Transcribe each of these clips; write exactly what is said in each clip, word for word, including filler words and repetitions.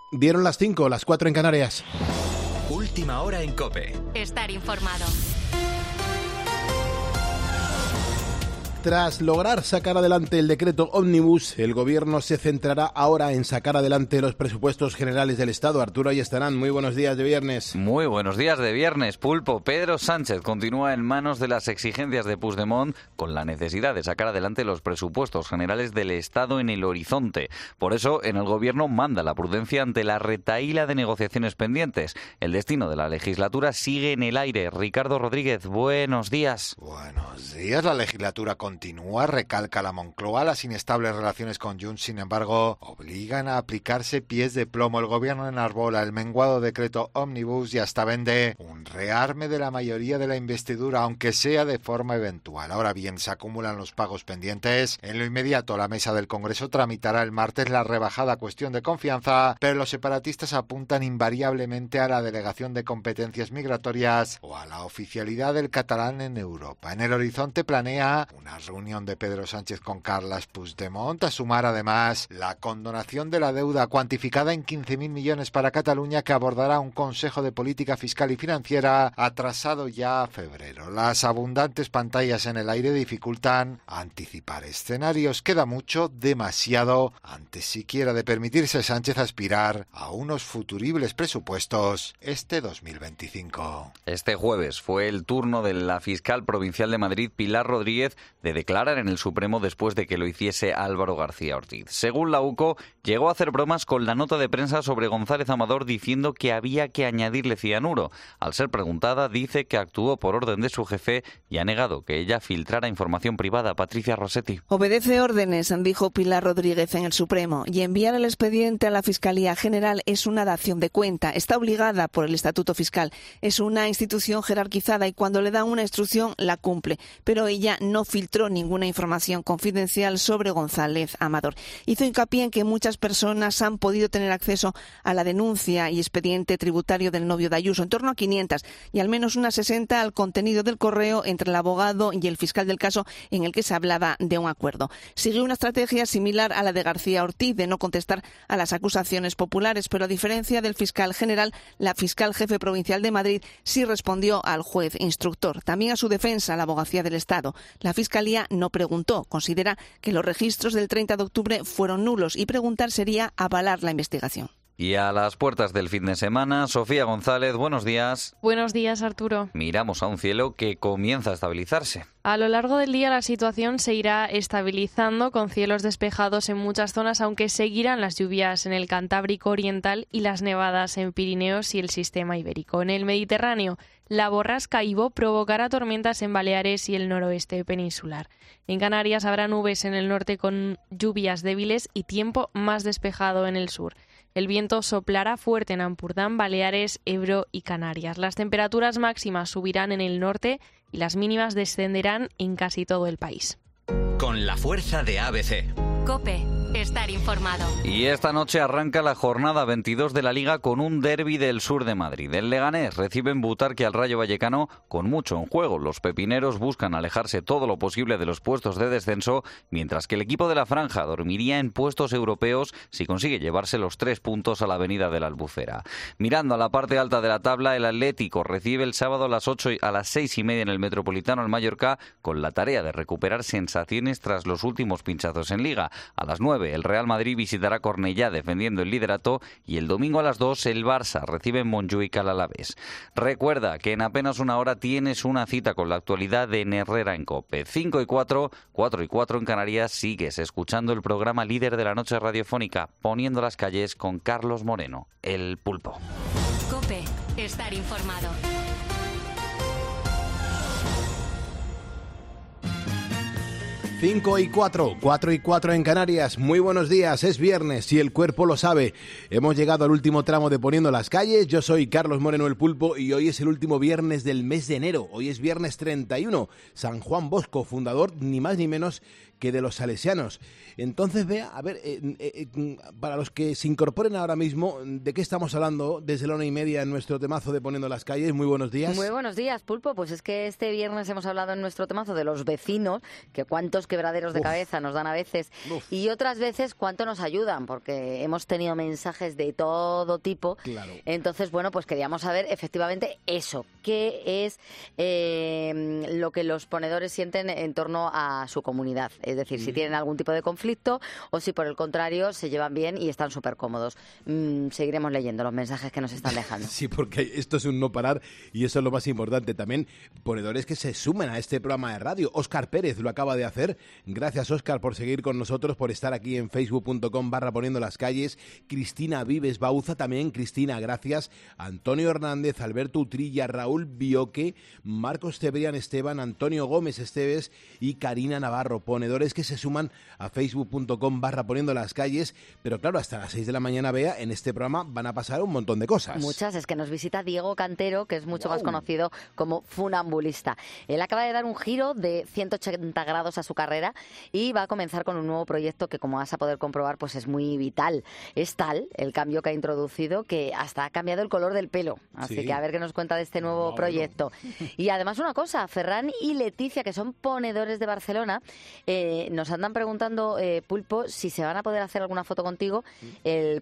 Dieron las cinco, las cuatro en Canarias. Última hora en COPE. Estar informado. Tras lograr sacar adelante el decreto Ómnibus, el Gobierno se centrará ahora en sacar adelante los presupuestos generales del Estado. Arturo Ayestarán, muy buenos días de viernes. Muy buenos días de viernes, Pulpo. Pedro Sánchez continúa en manos de las exigencias de Puigdemont con la necesidad de sacar adelante los presupuestos generales del Estado en el horizonte. Por eso, en el Gobierno manda la prudencia ante la retahíla de negociaciones pendientes. El destino de la legislatura sigue en el aire. Ricardo Rodríguez, buenos días. Buenos días. La legislatura continúa, recalca la Moncloa. Las inestables relaciones con Junts, sin embargo, obligan a aplicarse pies de plomo. El Gobierno enarbola el menguado decreto Ómnibus y hasta vende un rearme de la mayoría de la investidura, aunque sea de forma eventual. Ahora bien, se acumulan los pagos pendientes. En lo inmediato, la mesa del Congreso tramitará el martes la rebajada cuestión de confianza, pero los separatistas apuntan invariablemente a la delegación de competencias migratorias o a la oficialidad del catalán en Europa. En el horizonte planea una reunión de Pedro Sánchez con Carles Puigdemont, a sumar además la condonación de la deuda cuantificada en quince mil millones para Cataluña, que abordará un Consejo de Política Fiscal y Financiera atrasado ya a febrero. Las abundantes pantallas en el aire dificultan anticipar escenarios. Queda mucho, demasiado, antes siquiera de permitirse Sánchez aspirar a unos futuribles presupuestos este dos mil veinticinco. Este jueves fue el turno de la fiscal provincial de Madrid, Pilar Rodríguez, de declarar en el Supremo después de que lo hiciese Álvaro García Ortiz. Según la U C O, llegó a hacer bromas con la nota de prensa sobre González Amador diciendo que había que añadirle cianuro. Al ser preguntada, dice que actuó por orden de su jefe y ha negado que ella filtrara información privada. Patricia Rossetti. Obedece órdenes, dijo Pilar Rodríguez en el Supremo, y enviar el expediente a la Fiscalía General es una dación de cuenta. Está obligada por el Estatuto Fiscal. Es una institución jerarquizada y cuando le dan una instrucción la cumple. Pero ella no filtró ninguna información confidencial sobre González Amador. Hizo hincapié en que muchas personas han podido tener acceso a la denuncia y expediente tributario del novio de Ayuso, en torno a quinientas, y al menos unas sesenta al contenido del correo entre el abogado y el fiscal del caso en el que se hablaba de un acuerdo. Siguió una estrategia similar a la de García Ortiz de no contestar a las acusaciones populares, pero a diferencia del fiscal general, la fiscal jefe provincial de Madrid sí respondió al juez instructor. También a su defensa, la Abogacía del Estado. La Fiscalía no preguntó. Considera que los registros del treinta de octubre fueron nulos y preguntar sería avalar la investigación. Y a las puertas del fin de semana, Sofía González, buenos días. Buenos días, Arturo. Miramos a un cielo que comienza a estabilizarse. A lo largo del día la situación se irá estabilizando con cielos despejados en muchas zonas, aunque seguirán las lluvias en el Cantábrico Oriental y las nevadas en Pirineos y el sistema ibérico. En el Mediterráneo, la borrasca Ivo provocará tormentas en Baleares y el noroeste peninsular. En Canarias habrá nubes en el norte con lluvias débiles y tiempo más despejado en el sur. El viento soplará fuerte en Ampurdán, Baleares, Ebro y Canarias. Las temperaturas máximas subirán en el norte y las mínimas descenderán en casi todo el país. Con la fuerza de A B C. COPE. Estar informado. Y esta noche arranca la jornada veintidós de la Liga con un derbi del sur de Madrid. El Leganés recibe en Butarque al Rayo Vallecano con mucho en juego. Los pepineros buscan alejarse todo lo posible de los puestos de descenso, mientras que el equipo de la Franja dormiría en puestos europeos si consigue llevarse los tres puntos a la Avenida de la Albufera. Mirando a la parte alta de la tabla, el Atlético recibe el sábado a las ocho y a las seis y media en el Metropolitano al Mallorca, con la tarea de recuperar sensaciones tras los últimos pinchazos en Liga. A las nueve el Real Madrid visitará Cornellá defendiendo el liderato y el domingo a las dos el Barça recibe en Montjuic al Alavés. Recuerda que en apenas una hora tienes una cita con la actualidad de Herrera en COPE. cinco y cuatro, cuatro y cuatro en Canarias. Sigues escuchando el programa líder de la noche radiofónica, Poniendo las calles con Carlos Moreno, el Pulpo. COPE. Estar informado. cinco y cuatro, cuatro y cuatro en Canarias. Muy buenos días, es viernes y el cuerpo lo sabe. Hemos llegado al último tramo de Poniendo las calles. Yo soy Carlos Moreno, el Pulpo, y hoy es el último viernes del mes de enero. Hoy es viernes treinta y uno. San Juan Bosco, fundador ni más ni menos que de los salesianos. Entonces, vea, a ver, eh, eh, eh, para los que se incorporen ahora mismo, ¿de qué estamos hablando desde la una y media en nuestro temazo de Poniendo las calles? Muy buenos días. Muy buenos días, Pulpo. Pues es que este viernes hemos hablado en nuestro temazo de los vecinos, que cuántos quebraderos de Uf. cabeza nos dan a veces, Uf. y otras veces cuánto nos ayudan, porque hemos tenido mensajes de todo tipo. Claro. Entonces, bueno, pues queríamos saber efectivamente eso, qué es eh, lo que los ponedores sienten en torno a su comunidad. Es decir, mm. si tienen algún tipo de conflicto o si por el contrario se llevan bien y están súper cómodos. Mm, seguiremos leyendo los mensajes que nos están dejando. Sí, porque esto es un no parar y eso es lo más importante. También ponedores que se sumen a este programa de radio. Óscar Pérez lo acaba de hacer. Gracias, Óscar, por seguir con nosotros, por estar aquí en facebook punto com barra poniendo las calles. Cristina Vives Bauza también. Cristina, gracias. Antonio Hernández, Alberto Utrilla, Raúl Bioque, Marcos Cebrián Esteban, Antonio Gómez Esteves y Karina Navarro. Ponedores que se suman a facebook punto com barra poniendo las calles. Pero claro, hasta las seis de la mañana, Bea, en este programa van a pasar un montón de cosas. Muchas. Es que nos visita Diego Cantero, que es mucho wow. más conocido como funambulista. Él acaba de dar un giro de ciento ochenta grados a su carrera y va a comenzar con un nuevo proyecto que, como vas a poder comprobar, pues es muy vital. Es tal el cambio que ha introducido que hasta ha cambiado el color del pelo. Así sí. que a ver qué nos cuenta de este nuevo no, proyecto. No. Y además una cosa, Ferran y Leticia, que son ponedores de Barcelona, eh, nos andan preguntando, eh, Pulpo, si se van a poder hacer alguna foto contigo el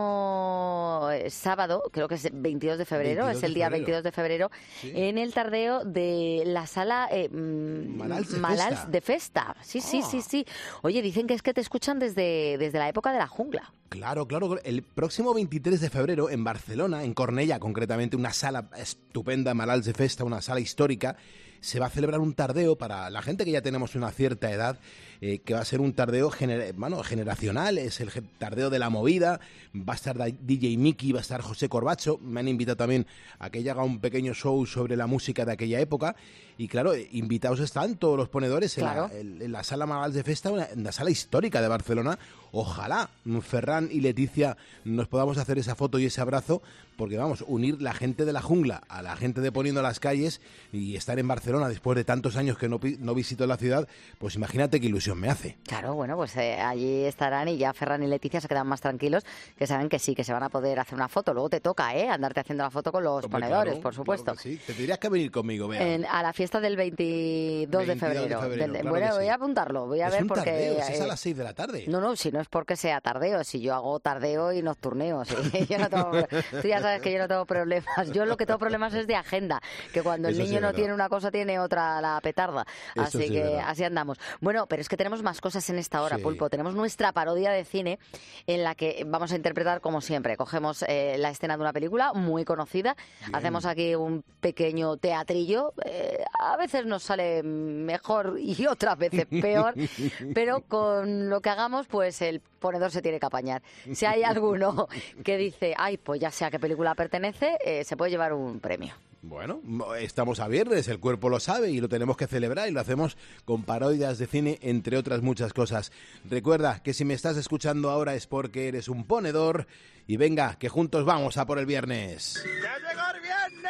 próximo eh, sábado, creo que es veintidós de febrero, es el día veintidós de febrero, sí. en el tardeo de la sala eh, Malals de Malals Festa. de Festa. Sí, sí, oh. sí, sí. Oye, dicen que es que te escuchan desde, desde la época de la jungla. Claro, claro. El próximo veintitrés de febrero en Barcelona, en Cornellà concretamente, una sala estupenda, Malals de Festa, una sala histórica, se va a celebrar un tardeo para la gente que ya tenemos una cierta edad, eh, que va a ser un tardeo gener bueno, generacional, es el tardeo de la movida, va a estar D J Miki, va a estar José Corbacho, me han invitado también a que haga un pequeño show sobre la música de aquella época, y claro, invitados están todos los ponedores claro. en, la, en la sala Malals de Festa, una, en la sala histórica de Barcelona. Ojalá Ferran y Leticia nos podamos hacer esa foto y ese abrazo, porque vamos, unir la gente de la jungla a la gente de Poniendo las Calles y estar en Barcelona después de tantos años que no, no visito la ciudad, pues imagínate qué ilusión me hace. Claro, bueno, pues eh, allí estarán y ya Ferran y Leticia se quedan más tranquilos, que saben que sí, que se van a poder hacer una foto. Luego te toca, ¿eh? Andarte haciendo la foto con los Hombre, ponedores, claro, por supuesto. Claro sí. Te tendrías que venir conmigo, Bea. En, a la fiesta del veintidós de febrero. De febrero del, claro bueno, sí. voy a apuntarlo, voy a es ver un porque... Tardeo, eh, es a las seis de la tarde. No, no, si no es porque sea tardeo, si yo hago tardeo y nocturneo, ¿sí? yo no tengo, tú ya sabes que yo no tengo problemas. Yo lo que tengo problemas es de agenda, que cuando el Eso niño sí no verdad. tiene una cosa, tiene otra la petarda. Eso Así sí que verdad. así andamos. Bueno, pero es que tenemos más cosas en esta hora, Sí. Pulpo. Tenemos nuestra parodia de cine en la que vamos a interpretar como siempre. Cogemos eh, la escena de una película muy conocida, Bien. hacemos aquí un pequeño teatrillo. Eh, a veces nos sale mejor y otras veces peor, pero con lo que hagamos, pues el ponedor se tiene que apañar. Si hay alguno que dice, ay, pues ya sé a qué película pertenece, eh, se puede llevar un premio. Bueno, estamos a viernes, el cuerpo lo sabe y lo tenemos que celebrar y lo hacemos con parodias de cine, entre otras muchas cosas. Recuerda que si me estás escuchando ahora es porque eres un ponedor y venga, que juntos vamos a por el viernes. ¡Ya llegó el viernes!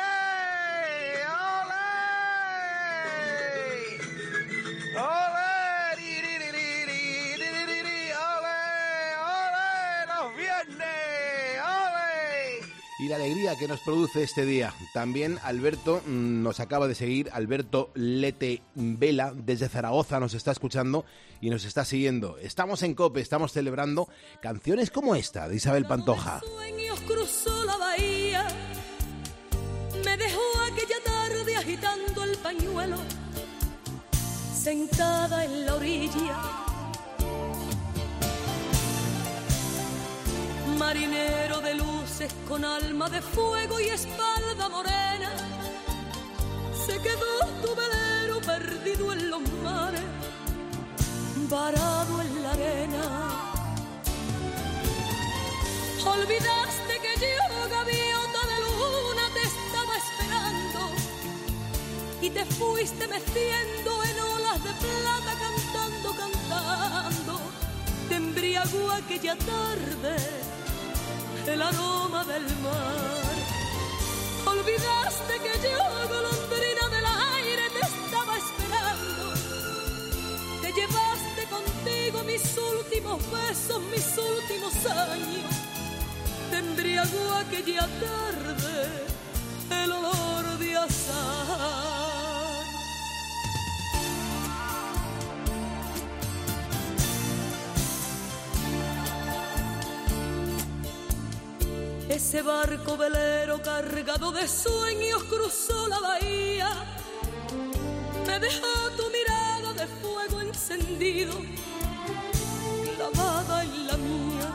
¡Ole! ¡Ole! Y la alegría que nos produce este día. También Alberto mmm, nos acaba de seguir, Alberto Lete Vela, desde Zaragoza nos está escuchando y nos está siguiendo. Estamos en COPE, estamos celebrando canciones como esta de Isabel Pantoja. Sueños cruzó la bahía, me dejó aquella tarde agitando el pañuelo, sentada en la orilla. Marinero de luces con alma de fuego y espalda morena, se quedó tu velero perdido en los mares, varado en la arena. Olvidaste que yo, gaviota de luna, te estaba esperando y te fuiste meciendo en olas de plata, cantando, cantando. Te embriagó aquella tarde el aroma del mar. Olvidaste que yo, golondrina del aire, te estaba esperando. Te llevaste contigo mis últimos besos, mis últimos años. Te embriagó aquella tarde el olor de azahar. Ese barco velero cargado de sueños cruzó la bahía. Me dejó tu mirada de fuego encendido, clavada en la mía.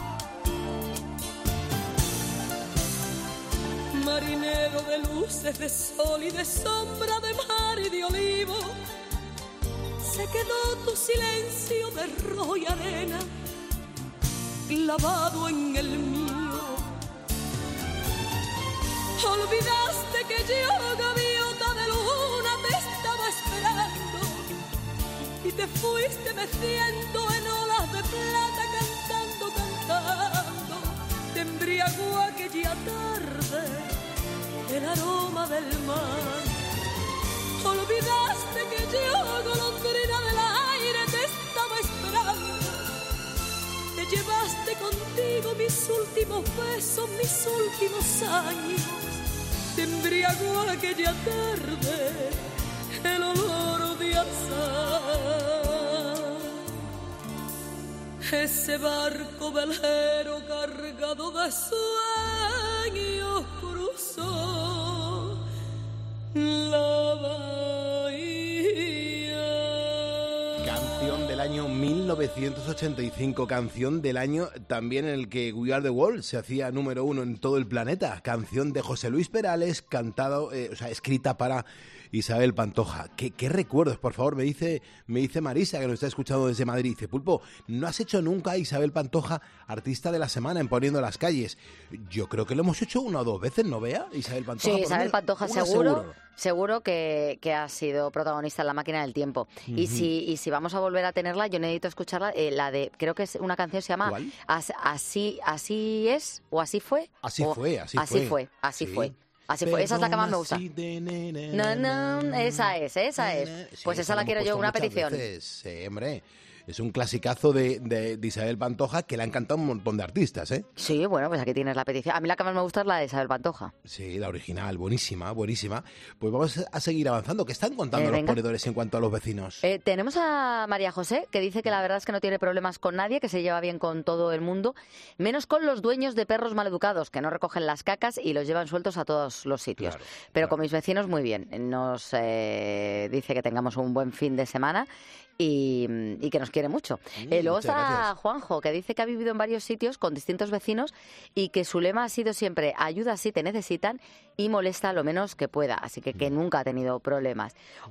Marinero de luces, de sol y de sombra, de mar y de olivo, se quedó tu silencio de rojo y arena, clavado en el mío. Olvidaste que yo, gaviota de luna, te estaba esperando y te fuiste meciendo en olas de plata, cantando, cantando. Te embriagó aquella tarde el aroma del mar. Olvidaste que yo, golondrina del aire, te estaba esperando. Te llevaste contigo mis últimos besos, mis últimos años. Te embriagó aquella tarde el olor de azahar. Ese barco velero cargado de sueños cruzó la bahía. Canción del año mil novecientos ochenta y cinco, canción del año también en el que We Are the World se hacía número uno en todo el planeta, canción de José Luis Perales, cantado, eh, o sea, escrita para Isabel Pantoja. ¿Qué, qué recuerdos? Por favor, me dice, me dice Marisa, que nos está escuchando desde Madrid. Dice, Pulpo, ¿no has hecho nunca a Isabel Pantoja artista de la semana en Poniendo las Calles? Yo creo que lo hemos hecho una o dos veces, ¿no, Bea? Isabel Pantoja. Sí, Isabel Pantoja seguro, seguro, seguro que, que ha sido protagonista en La Máquina del Tiempo. Uh-huh. Y si y si vamos a volver a tenerla, yo necesito escucharla, eh, la de, creo que es una canción se llama As, Así así es, o Así fue. Así o, fue, así, así fue. fue. Así sí. fue. Así fue, esa es la que más me gusta. No, no, esa es, esa es. Pues sí, esa la quiero yo, una petición. Veces, sí, hombre. Es un clasicazo de, de, de Isabel Pantoja que le han cantado un montón de artistas, ¿eh? Sí, bueno, pues aquí tienes la petición. A mí la que más me gusta es la de Isabel Pantoja. Sí, la original, buenísima, buenísima. Pues vamos a seguir avanzando. ¿Qué están contando eh, los ponedores en cuanto a los vecinos? Eh, tenemos a María José, que dice que la verdad es que no tiene problemas con nadie, que se lleva bien con todo el mundo, menos con los dueños de perros maleducados, que no recogen las cacas y los llevan sueltos a todos los sitios. Claro, Pero claro. con mis vecinos muy bien. Nos eh, dice que tengamos un buen fin de semana y, y que nos quiere mucho. Mm, eh, luego está gracias. Juanjo, que dice que ha vivido en varios sitios con distintos vecinos y que su lema ha sido siempre ayuda si te necesitan y molesta lo menos que pueda, así que que nunca ha tenido problemas.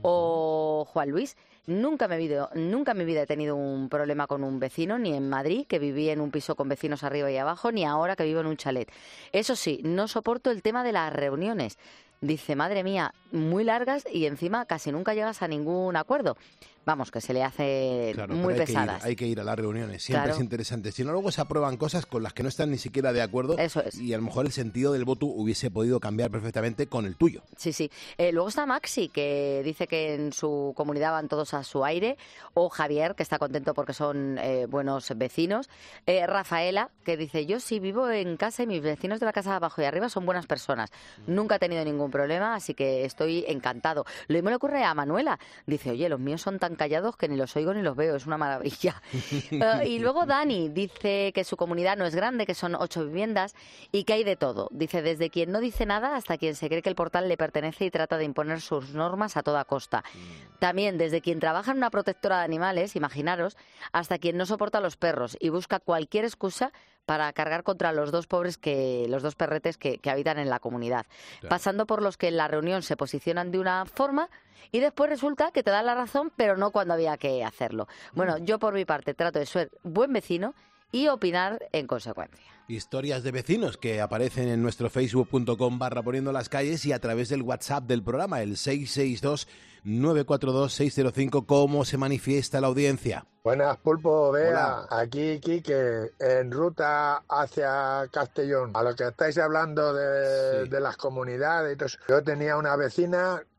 O Juan Luis, nunca me he vivido, nunca en mi vida he tenido un problema con un vecino, ni en Madrid, que viví en un piso con vecinos arriba y abajo, ni ahora que vivo en un chalet. Eso sí, no soporto el tema de las reuniones. Dice, madre mía, muy largas y encima casi nunca llegas a ningún acuerdo. Vamos, que se le hace Claro, muy pero hay pesadas. Que ir, hay que ir a las reuniones, siempre Claro. es interesante. Si no, luego se aprueban cosas con las que no están ni siquiera de acuerdo. Eso es. Y a lo mejor el sentido del voto hubiese podido cambiar perfectamente con el tuyo. Sí, sí. Eh, luego está Maxi, que dice que en su comunidad van todos a su aire. O Javier, que está contento porque son eh, buenos vecinos. Eh, Rafaela, que dice, yo sí vivo en casa y mis vecinos de la casa de abajo y arriba son buenas personas. Nunca he tenido ningún problema, así que estoy encantado. Lo mismo le ocurre a Manuela. Dice, oye, los míos son tan callados que ni los oigo ni los veo, es una maravilla. uh, y luego Dani dice que su comunidad no es grande, que son ocho viviendas y que hay de todo. Dice, desde quien no dice nada hasta quien se cree que el portal le pertenece y trata de imponer sus normas a toda costa. También desde quien trabaja en una protectora de animales, imaginaros, hasta quien no soporta a los perros y busca cualquier excusa para cargar contra los dos pobres que los dos perretes que, que habitan en la comunidad. Claro. Pasando por los que en la reunión se posicionan de una forma y después resulta que te dan la razón, pero no cuando había que hacerlo. Bueno, yo por mi parte trato de ser buen vecino y opinar en consecuencia. Historias de vecinos que aparecen en nuestro facebook punto com barra poniendo las calles y a través del WhatsApp del programa, el seis seis dos, nueve cuatro dos, seis cero cinco. ¿Cómo se manifiesta la audiencia? Buenas, Pulpo, Bea. Hola. Aquí Quique, en ruta hacia Castellón. A lo que estáis hablando de, sí. de las comunidades y todo eso. Yo tenía una vecina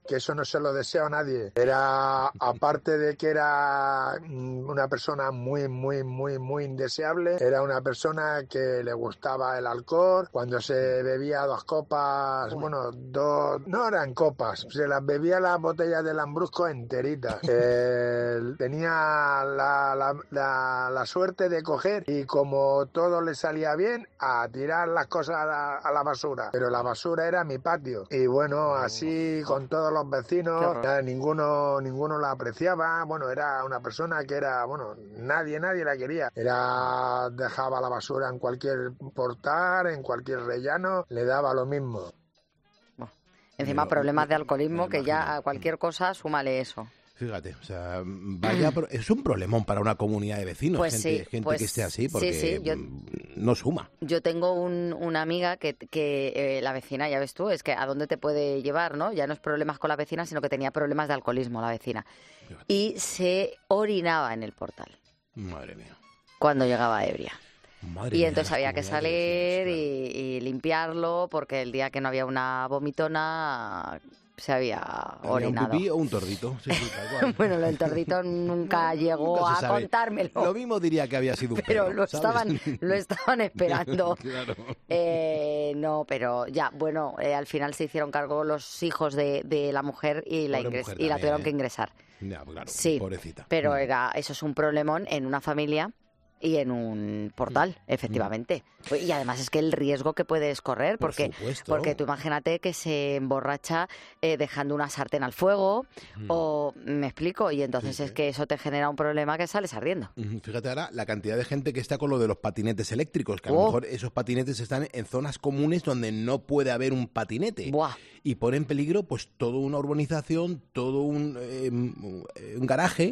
que eso no se lo deseo a nadie. Era, aparte de que era una persona muy, muy, muy, muy indeseable, era una persona que le gustaba el alcohol. Cuando se bebía dos copas, bueno, dos, no eran copas, se las bebía las botellas de Lambrusco enteritas. Eh, tenía la, la, la, la suerte de coger y como todo le salía bien, a tirar las cosas a la, a la basura. Pero la basura era mi patio. Y bueno, así con todos los vecinos, eh, ninguno, ninguno la apreciaba. Bueno, era una persona que era, bueno, nadie, nadie la quería. Era, dejaba la basura en cualquier portal, en cualquier rellano, le daba lo mismo. Bueno, encima Yo, problemas de alcoholismo, que ya a cualquier cosa súmale eso. Fíjate, o sea, vaya, es un problemón para una comunidad de vecinos, pues gente, sí, gente pues que esté así, porque sí, sí, yo, no suma. Yo tengo un, una amiga que, que eh, la vecina, ya ves tú, es que a dónde te puede llevar, ¿no? Ya no es problemas con la vecina, sino que tenía problemas de alcoholismo la vecina. Fíjate. Y se orinaba en el portal. Madre mía. Cuando llegaba ebria. Madre y mía, entonces había que salir vecinos, y, claro. y limpiarlo, porque el día que no había una vomitona se había orinado. ¿Un pipí o un tordito? Sí, sí, tal cual. Bueno, el tordito nunca llegó nunca a sabe. contármelo. Lo mismo diría que había sido un Pero perro, lo ¿sabes? estaban, lo estaban esperando. Claro. Eh, no, pero ya, bueno, eh, al final se hicieron cargo los hijos de, de la mujer y la, ingres- mujer y la también, tuvieron ¿eh? que ingresar. Ya, claro, sí, pobrecita. Pero era, eso es un problemón en una familia y en un portal, efectivamente. Y además es que el riesgo que puedes correr, porque, Por supuesto. porque tú imagínate que se emborracha eh, dejando una sartén al fuego, mm. o me explico, y entonces sí, es sí. que eso te genera un problema que sales ardiendo. Fíjate ahora la cantidad de gente que está con lo de los patinetes eléctricos, que a oh. lo mejor esos patinetes están en zonas comunes donde no puede haber un patinete. Buah. Y pone en peligro pues toda una urbanización, todo un, eh, un garaje.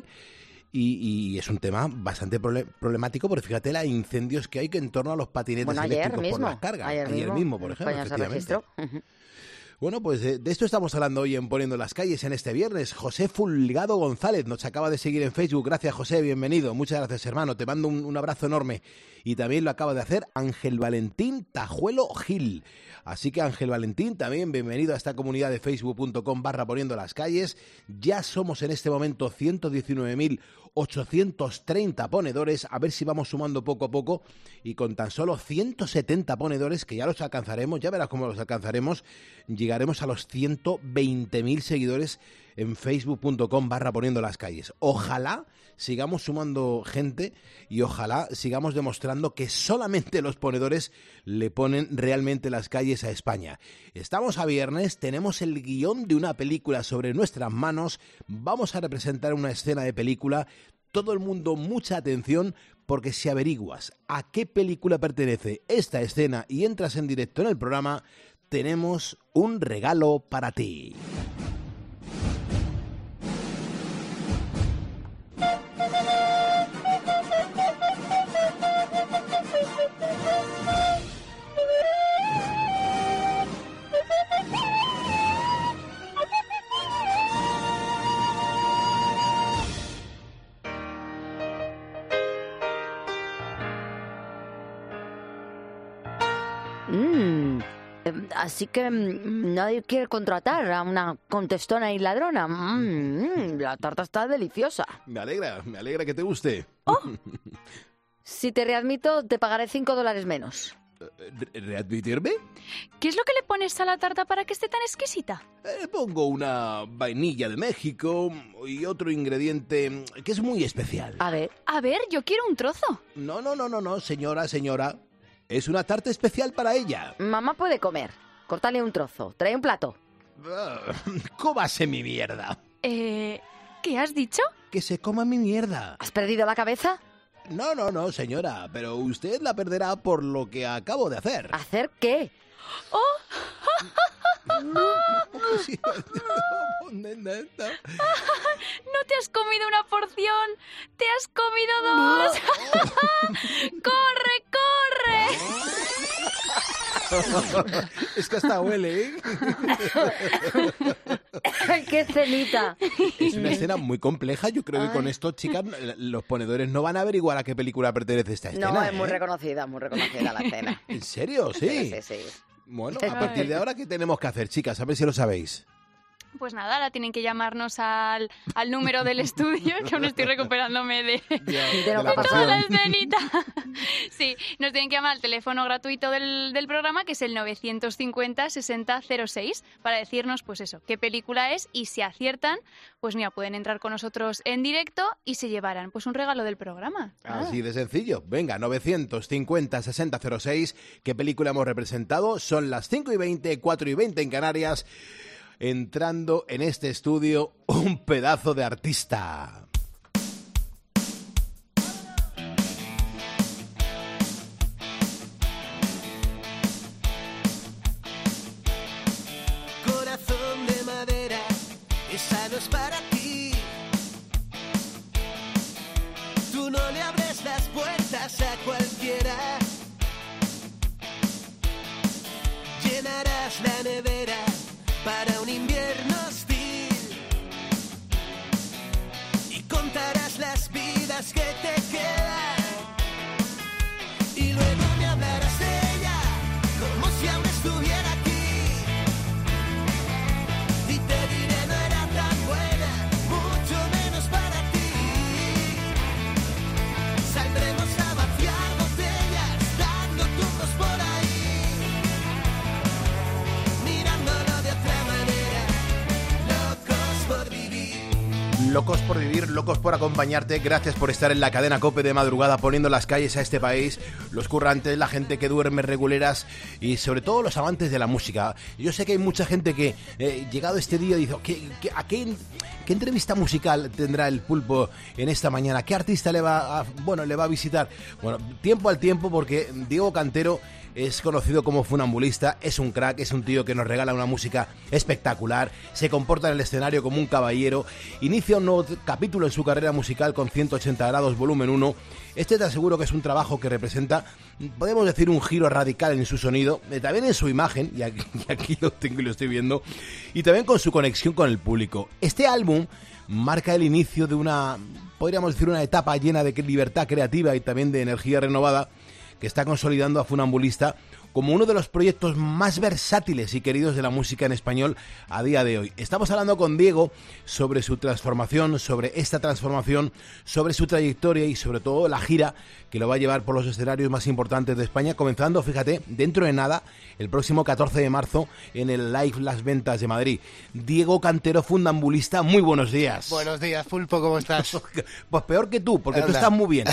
Y, y es un tema bastante prole- problemático, porque fíjate la incendios que hay que en torno a los patinetes bueno, ayer eléctricos mismo, por las cargas. Ayer, ayer mismo, mismo, por ejemplo, efectivamente. Uh-huh. Bueno, pues de, de esto estamos hablando hoy en Poniendo las Calles en este viernes. José Fulgado González nos acaba de seguir en Facebook. Gracias, José, bienvenido. Muchas gracias, hermano. Te mando un, un abrazo enorme. Y también lo acaba de hacer Ángel Valentín Tajuelo Gil. Así que Ángel Valentín, también bienvenido a esta comunidad de facebook.com barra Poniendo las Calles. Ya somos en este momento ciento diecinueve mil ochocientos treinta ponedores, a ver si vamos sumando poco a poco, y con tan solo ciento setenta ponedores, que ya los alcanzaremos, ya verás cómo los alcanzaremos, llegaremos a los ciento veinte mil seguidores en facebook.com barra Poniendo las Calles. Ojalá sigamos sumando gente y ojalá sigamos demostrando que solamente los ponedores le ponen realmente las calles a España. Estamos a viernes, tenemos el guión de una película sobre nuestras manos, vamos a representar una escena de película. Todo el mundo, mucha atención, porque si averiguas a qué película pertenece esta escena y entras en directo en el programa, tenemos un regalo para ti. Mm, así que nadie quiere contratar a una contestona y ladrona. Mm, la tarta está deliciosa. Me alegra, me alegra que te guste. Oh, si te readmito, te pagaré cinco dólares menos. ¿Readmitirme? ¿Qué es lo que le pones a la tarta para que esté tan exquisita? Eh, pongo una vainilla de México y otro ingrediente que es muy especial. A ver. A ver, yo quiero un trozo. No, no, no, no, no, señora, señora. Es una tarta especial para ella. Mamá puede comer. Córtale un trozo. Trae un plato. Uh, cómase mi mierda. Eh, ¿qué has dicho? Que se coma mi mierda. ¿Has perdido la cabeza? No, no, no, señora, pero usted la perderá por lo que acabo de hacer. ¿Hacer qué? ¡Oh! No te has comido una porción, te has comido dos. ¡Corre, corre! Es que hasta huele, ¿eh? ¡Qué cenita! Es una escena muy compleja. Yo creo que con esto, chicas, los ponedores no van a averiguar a qué película pertenece esta escena. No, es ¿eh? muy reconocida, muy reconocida la escena. ¿En serio? Sí. Sí, sí, sí. Bueno, a partir de ahora, ¿qué tenemos que hacer, chicas? A ver si lo sabéis. Pues nada, ahora tienen que llamarnos al, al número del estudio, que aún estoy recuperándome de, de, de, de toda la escenita. Sí, nos tienen que llamar al teléfono gratuito del, del programa, que es el novecientos cincuenta sesenta cero seis, para decirnos, pues eso, qué película es, y si aciertan, pues mira, pueden entrar con nosotros en directo y se llevarán pues un regalo del programa. Así de sencillo. Venga, novecientos cincuenta sesenta cero seis, ¿qué película hemos representado? Son las cinco y veinte, cuatro y veinte en Canarias. Entrando en este estudio un pedazo de artista. Corazón de madera, esa no es para ti. Tú no le abres las puertas a cualquiera. Llenarás la nevera para un invierno hostil y contarás las vidas que te quedan y luego me hablarás de ella como si aún estuviera aquí y te diré no era tan buena, mucho menos para ti. Saldremos a vaciar botellas dando tumbos por ahí. Locos por vivir, locos por acompañarte. Gracias por estar en la cadena COPE de madrugada, poniendo las calles a este país, los currantes, la gente que duerme reguleras y sobre todo los amantes de la música. Yo sé que hay mucha gente que, eh, llegado este día, dice, ¿qué, qué, a qué, qué entrevista musical tendrá el Pulpo en esta mañana? ¿Qué artista le va a, bueno, le va a visitar? Bueno, tiempo al tiempo, porque Diego Cantero es conocido como funambulista, es un crack, es un tío que nos regala una música espectacular, se comporta en el escenario como un caballero, inicia un nuevo capítulo en su carrera musical con ciento ochenta grados volumen uno. Este te aseguro que es un trabajo que representa, podemos decir, un giro radical en su sonido, eh, también en su imagen, y aquí, y aquí lo tengo y lo estoy viendo, y también con su conexión con el público. Este álbum marca el inicio de una, podríamos decir, una etapa llena de libertad creativa y también de energía renovada, que está consolidando a Funambulista como uno de los proyectos más versátiles y queridos de la música en español a día de hoy. Estamos hablando con Diego sobre su transformación, sobre esta transformación, sobre su trayectoria y sobre todo la gira que lo va a llevar por los escenarios más importantes de España, comenzando, fíjate, dentro de nada, el próximo catorce de marzo en el Live Las Ventas de Madrid. Diego Cantero, Funambulista, muy buenos días. Buenos días, Pulpo, ¿cómo estás? Pues peor que tú, porque Anda. Tú estás muy bien.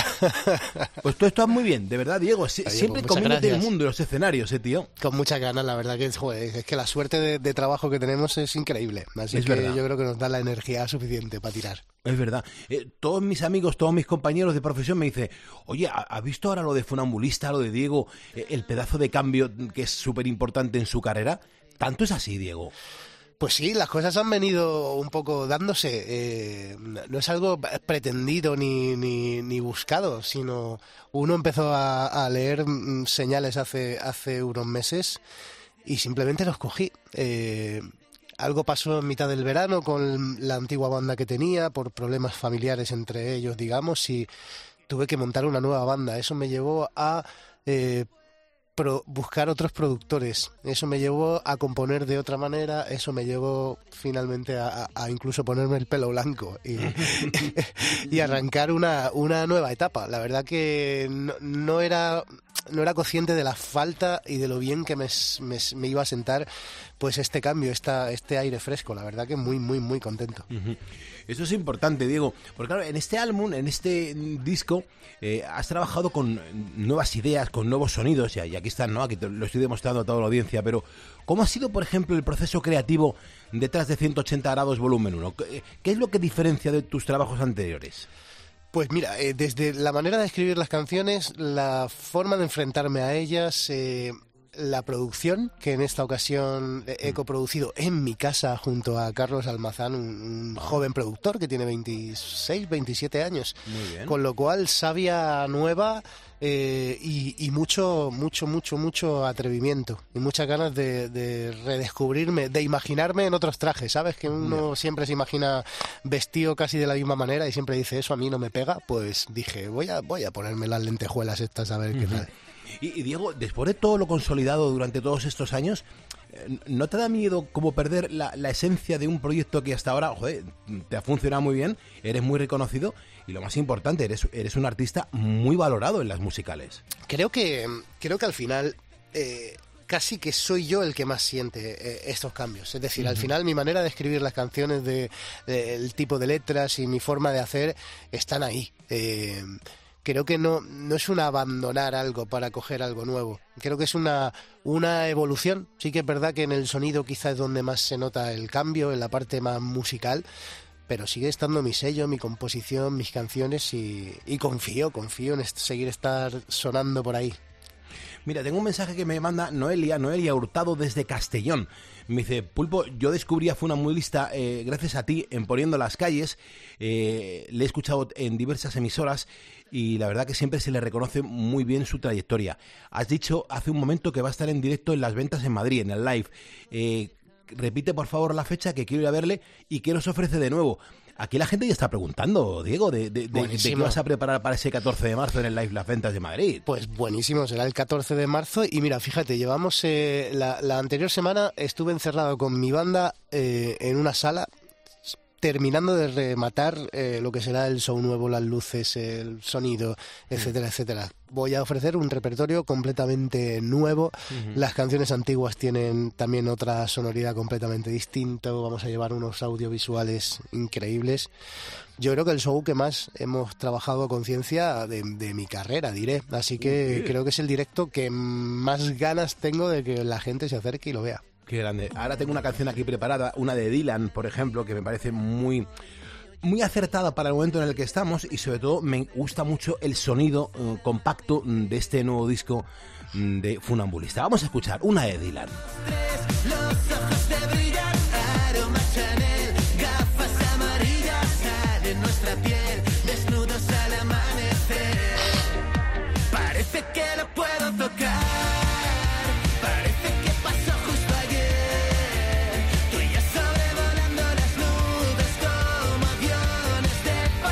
Pues tú estás muy bien, de verdad, Diego. Si, Oye, siempre pues comiéndote el mundo y los escenarios, ¿eh, tío? Con muchas ganas, la verdad que joder, es que la suerte de, de trabajo que tenemos es increíble. Así es que verdad. Yo creo que nos da la energía suficiente para tirar. Es verdad. Eh, todos mis amigos, todos mis compañeros de profesión me dicen, oye, ¿has visto ahora lo de Funambulista, lo de Diego, eh, el pedazo de cambio que es súper importante en su carrera? ¿Tanto es así, Diego? Pues sí, las cosas han venido un poco dándose. Eh, no es algo pretendido ni, ni, ni buscado, sino uno empezó a, a leer señales hace, hace unos meses y simplemente los cogí. Eh, Algo pasó en mitad del verano con la antigua banda que tenía, por problemas familiares entre ellos, digamos, y tuve que montar una nueva banda. Eso me llevó a eh, pro, buscar otros productores. Eso me llevó a componer de otra manera. Eso me llevó finalmente a, a incluso ponerme el pelo blanco y, y arrancar una, una nueva etapa. La verdad que no, no era... no era consciente de la falta y de lo bien que me, me, me iba a sentar pues este cambio, esta, este aire fresco. La verdad que muy, muy, muy contento. Uh-huh. Eso es importante, Diego, porque claro, en este álbum, en este disco, eh, has trabajado con nuevas ideas, con nuevos sonidos, y aquí están, ¿no? Aquí te lo estoy demostrando a toda la audiencia, pero ¿cómo ha sido, por ejemplo, el proceso creativo detrás de ciento ochenta grados volumen uno? ¿Qué es lo que diferencia de tus trabajos anteriores? Pues mira, eh, desde la manera de escribir las canciones, la forma de enfrentarme a ellas, eh, la producción, que en esta ocasión he coproducido en mi casa junto a Carlos Almazán, un, un joven productor que tiene veintiséis, veintisiete años. Muy bien. Con lo cual, savia nueva eh, y, y mucho, mucho, mucho, mucho atrevimiento y muchas ganas de, de redescubrirme, de imaginarme en otros trajes, ¿sabes? Que uno siempre se imagina vestido casi de la misma manera y siempre dice, eso a mí no me pega. Pues dije, voy a, voy a ponerme las lentejuelas estas a ver uh-huh. qué tal. Y, y Diego, después de todo lo consolidado durante todos estos años, ¿no te da miedo como perder la, la esencia de un proyecto que hasta ahora, joder, te ha funcionado muy bien, eres muy reconocido y lo más importante, eres, eres un artista muy valorado en las musicales? Creo que, creo que al final... Eh... casi que soy yo el que más siente eh, estos cambios. Es decir, uh-huh. al final mi manera de escribir las canciones, de, de el tipo de letras y mi forma de hacer están ahí. Eh, creo que no, no es un abandonar algo para coger algo nuevo. Creo que es una, una evolución. Sí que es verdad que en el sonido quizás es donde más se nota el cambio, en la parte más musical, pero sigue estando mi sello, mi composición, mis canciones y, y confío, confío en est- seguir estar sonando por ahí. Mira, tengo un mensaje que me manda Noelia, Noelia Hurtado desde Castellón. Me dice, Pulpo, yo descubrí a Funambulista eh, gracias a ti en Poniendo las Calles. Eh, le he escuchado en diversas emisoras y la verdad que siempre se le reconoce muy bien su trayectoria. Has dicho hace un momento que va a estar en directo en Las Ventas en Madrid, en el live. Eh, repite por favor la fecha, que quiero ir a verle y qué nos ofrece de nuevo. Aquí la gente ya está preguntando, Diego, de, de, de, de qué vas a preparar para ese catorce de marzo en el Live Las Ventas de Madrid. Pues buenísimo, será el catorce de marzo y mira, fíjate, llevamos eh, la, la anterior semana estuve encerrado con mi banda eh, en una sala terminando de rematar eh, lo que será el show nuevo, las luces, el sonido, etcétera, etcétera. Voy a ofrecer un repertorio completamente nuevo. Uh-huh. Las canciones antiguas tienen también otra sonoridad completamente distinta. Vamos a llevar unos audiovisuales increíbles. Yo creo que el show que más hemos trabajado a conciencia de, de mi carrera, diré. Así que uh-huh. creo que es el directo que más ganas tengo de que la gente se acerque y lo vea. Qué grande. Ahora tengo una canción aquí preparada, una de Dylan, por ejemplo, que me parece muy... muy acertada para el momento en el que estamos y sobre todo me gusta mucho el sonido uh, compacto de este nuevo disco de Funambulista. Vamos a escuchar una de Dylan. Los ojos te brillan, aroma Chanel, gafas amarillas salen nuestra piel, desnudos al amanecer. Parece que lo puedo tocar, parece que pasó justo ayer. Tú y yo sobrevolando las nubes como aviones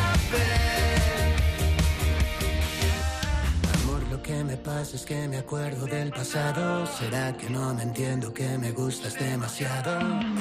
de papel. Amor, lo que me pasa es que me acuerdo del pasado. ¿Será que no me entiendo, que me gustas demasiado?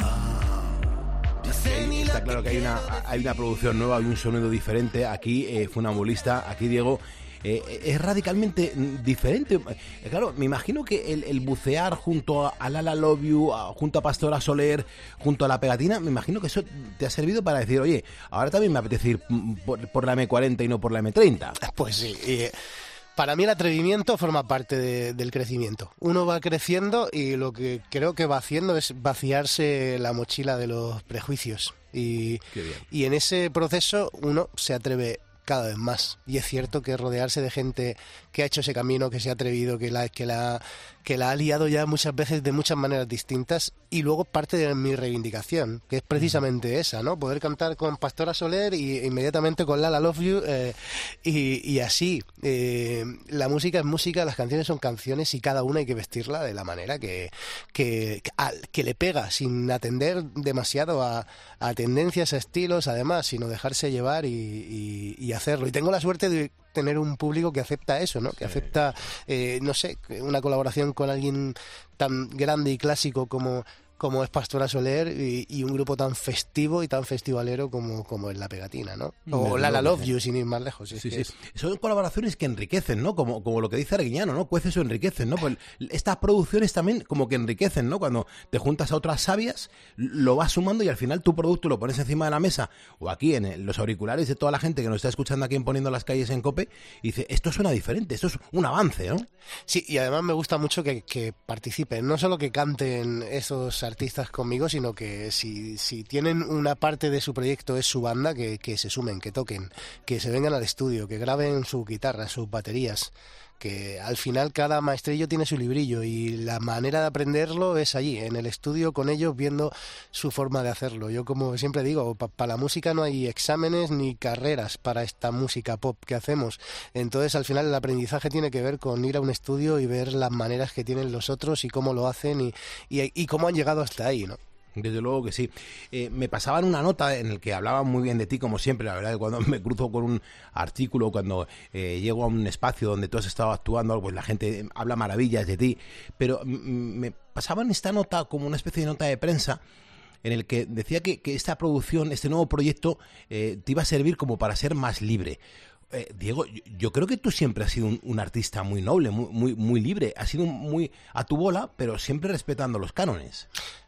Oh. Está claro que hay una, hay una producción nueva, hay un sonido diferente. Aquí, eh, Funambulista, aquí Diego, eh, es radicalmente diferente. Eh, claro, me imagino que el, el bucear junto a, a Lala Love You, a, junto a Pastora Soler, junto a La Pegatina, me imagino que eso te ha servido para decir, oye, ahora también me apetece ir por, por la eme cuarenta y no por la eme treinta. Pues sí, eh... para mí el atrevimiento forma parte de, del crecimiento. Uno va creciendo y lo que creo que va haciendo es vaciarse la mochila de los prejuicios. Y, y en ese proceso uno se atreve cada vez más. Y es cierto que rodearse de gente que ha hecho ese camino, que se ha atrevido, que la, que la, que la ha liado ya muchas veces de muchas maneras distintas, y luego parte de mi reivindicación, que es precisamente esa, ¿no? Poder cantar con Pastora Soler y inmediatamente con Lala Love You, eh, y, y así. Eh, la música es música, las canciones son canciones y cada una hay que vestirla de la manera que, que, a, que le pega, sin atender demasiado a, a tendencias, a estilos, además, sino dejarse llevar y, y, y hacerlo. Y tengo la suerte de tener un público que acepta eso, ¿no? Que sí. acepta, eh, no sé, una colaboración con alguien tan grande y clásico como, como es Pastora Soler y, y un grupo tan festivo y tan festivalero como, como es La Pegatina, ¿no? O Lala Love You, sin ir más lejos. Sí, sí. Es... Son colaboraciones que enriquecen, ¿no? Como, como lo que dice Arguiñano, ¿no? Cueces o enriquecen, ¿no? Pues estas producciones también como que enriquecen, ¿no? Cuando te juntas a otras sabias, lo vas sumando y al final tu producto lo pones encima de la mesa o aquí en el, los auriculares de toda la gente que nos está escuchando aquí en Poniendo las Calles en COPE y dice, esto suena diferente, esto es un avance, ¿no? Sí, y además me gusta mucho que, que participen, no solo que canten esos artistas conmigo, sino que si, si tienen una parte de su proyecto es su banda, que, que se sumen, que toquen, que se vengan al estudio, que graben su guitarra, sus baterías, que al final cada maestrillo tiene su librillo y la manera de aprenderlo es allí, en el estudio con ellos, viendo su forma de hacerlo. Yo, como siempre digo, para pa la música no hay exámenes ni carreras para esta música pop que hacemos. Entonces, al final el aprendizaje tiene que ver con ir a un estudio y ver las maneras que tienen los otros y cómo lo hacen y, y, y cómo han llegado hasta ahí, ¿no? Desde luego que sí. Eh, me pasaban una nota en el que hablaban muy bien de ti, como siempre. La verdad que cuando me cruzo con un artículo, cuando eh, llego a un espacio donde tú has estado actuando, pues la gente habla maravillas de ti. Pero me pasaban esta nota como una especie de nota de prensa en el que decía que, que esta producción, este nuevo proyecto, eh, te iba a servir como para ser más libre. Eh, Diego, yo, yo creo que tú siempre has sido un, un artista muy noble, muy, muy, muy libre. Has sido muy a tu bola, pero siempre respetando los cánones.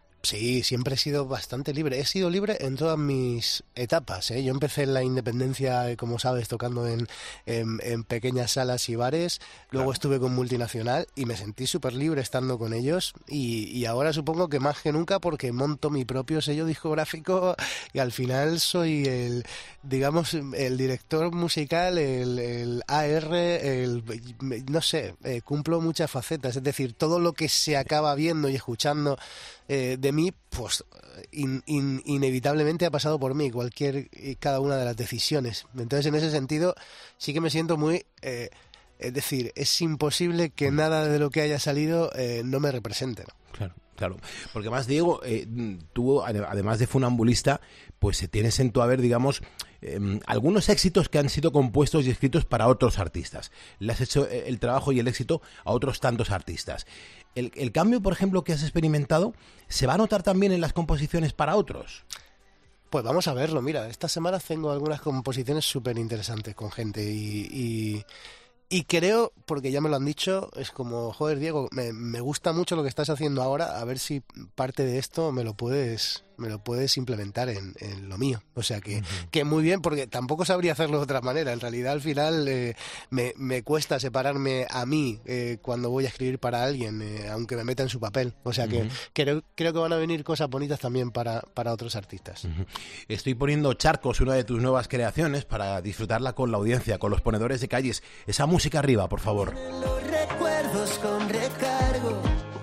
Sí, siempre he sido bastante libre. He sido libre en todas mis etapas, ¿eh? Yo empecé en la independencia, como sabes, tocando en, en, en pequeñas salas y bares. Luego claro. estuve con Multinacional y me sentí súper libre estando con ellos. Y, y ahora supongo que más que nunca porque monto mi propio sello discográfico y al final soy el, digamos, el director musical, el, el A R, el, no sé, eh, cumplo muchas facetas. Es decir, todo lo que se acaba viendo y escuchando Eh, de mí, pues in, in, inevitablemente ha pasado por mí cualquier y cada una de las decisiones. Entonces, en ese sentido, sí que me siento muy... Eh, es decir, es imposible que nada de lo que haya salido eh, no me represente, ¿no? Claro. Claro, porque más Diego, eh, tú además de funambulista, pues tienes en tu haber, digamos, eh, algunos éxitos que han sido compuestos y escritos para otros artistas. Le has hecho el trabajo y el éxito a otros tantos artistas. El, el cambio, por ejemplo, que has experimentado, ¿se va a notar también en las composiciones para otros? Pues vamos a verlo, mira, esta semana tengo algunas composiciones súper interesantes con gente y... y... Y creo, porque ya me lo han dicho, es como, joder, Diego, me, me gusta mucho lo que estás haciendo ahora, a ver si parte de esto me lo puedes me lo puedes implementar en, en lo mío. O sea que, uh-huh. que muy bien, porque tampoco sabría hacerlo de otra manera. En realidad, al final, eh, me, me cuesta separarme a mí eh, cuando voy a escribir para alguien, eh, aunque me meta en su papel. O sea que uh-huh. creo, creo que van a venir cosas bonitas también para, para otros artistas. Uh-huh. Estoy poniendo Charcos, una de tus nuevas creaciones, para disfrutarla con la audiencia, con los ponedores de calles. Esa música arriba, por favor. Los recuerdos con recargo.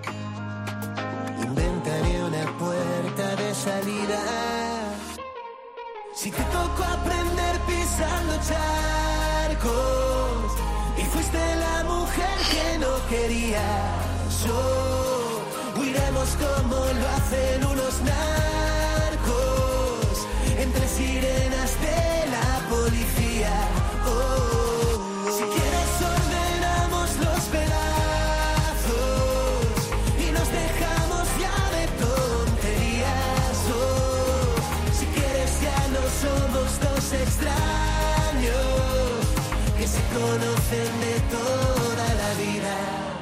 Inventaré una puerta de salida. Si te tocó aprender pisando charcos y fuiste la mujer que no querías, yo huiremos como lo hacen unos narcos entre sirenas de la policía. Oh. Si quieres ordenamos los pedazos y nos dejamos ya de tonterías. Oh, si quieres ya no somos dos extraños que se conocen de toda la vida.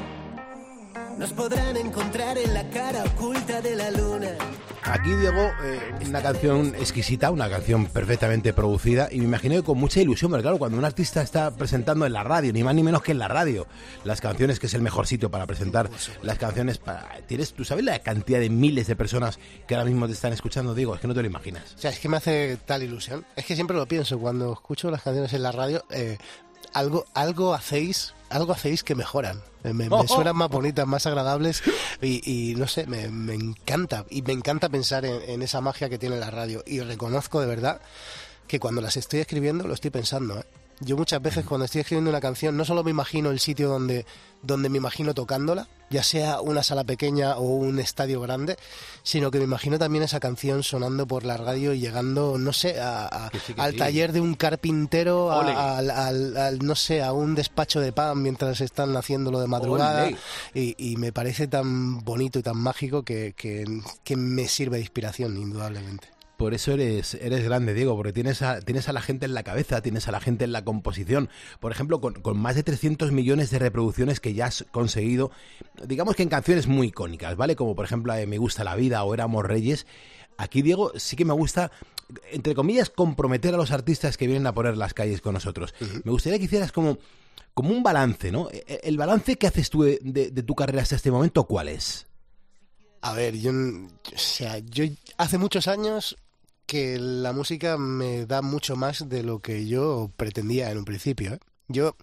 Nos podrán encontrar en la cara oculta de la luna. Aquí, Diego, eh, una canción exquisita, una canción perfectamente producida, y me imagino que con mucha ilusión, porque claro, cuando un artista está presentando en la radio, ni más ni menos que en la radio, las canciones, que es el mejor sitio para presentar las canciones, para, tienes, ¿tú sabes la cantidad de miles de personas que ahora mismo te están escuchando, Diego? Es que no te lo imaginas. O sea, es que me hace tal ilusión. Es que siempre lo pienso, cuando escucho las canciones en la radio, eh, algo, algo hacéis... algo hacéis que mejoran, me, me oh, suenan oh. más bonitas, más agradables y, y no sé, me, me encanta y me encanta pensar en, en esa magia que tiene la radio y reconozco de verdad que cuando las estoy escribiendo lo estoy pensando, ¿eh? Yo muchas veces cuando estoy escribiendo una canción no solo me imagino el sitio donde, donde me imagino tocándola, ya sea una sala pequeña o un estadio grande, sino que me imagino también esa canción sonando por la radio y llegando, no sé, a, a, sí, al sí. taller de un carpintero, a, al, al, al, no sé, a un despacho de pan mientras están haciéndolo de madrugada y, y me parece tan bonito y tan mágico que, que, que me sirve de inspiración, indudablemente. Por eso eres eres grande, Diego, porque tienes a, tienes a la gente en la cabeza, tienes a la gente en la composición. Por ejemplo, con, con más de trescientos millones de reproducciones que ya has conseguido, digamos que en canciones muy icónicas, ¿vale? Como por ejemplo Me gusta la vida o Éramos Reyes. Aquí, Diego, sí que me gusta, entre comillas, comprometer a los artistas que vienen a poner las calles con nosotros. Uh-huh. Me gustaría que hicieras como, como un balance, ¿no? El balance que haces tú de, de, de tu carrera hasta este momento, ¿cuál es? A ver, yo, o sea, yo hace muchos años que la música me da mucho más de lo que yo pretendía en un principio, ¿eh? Yo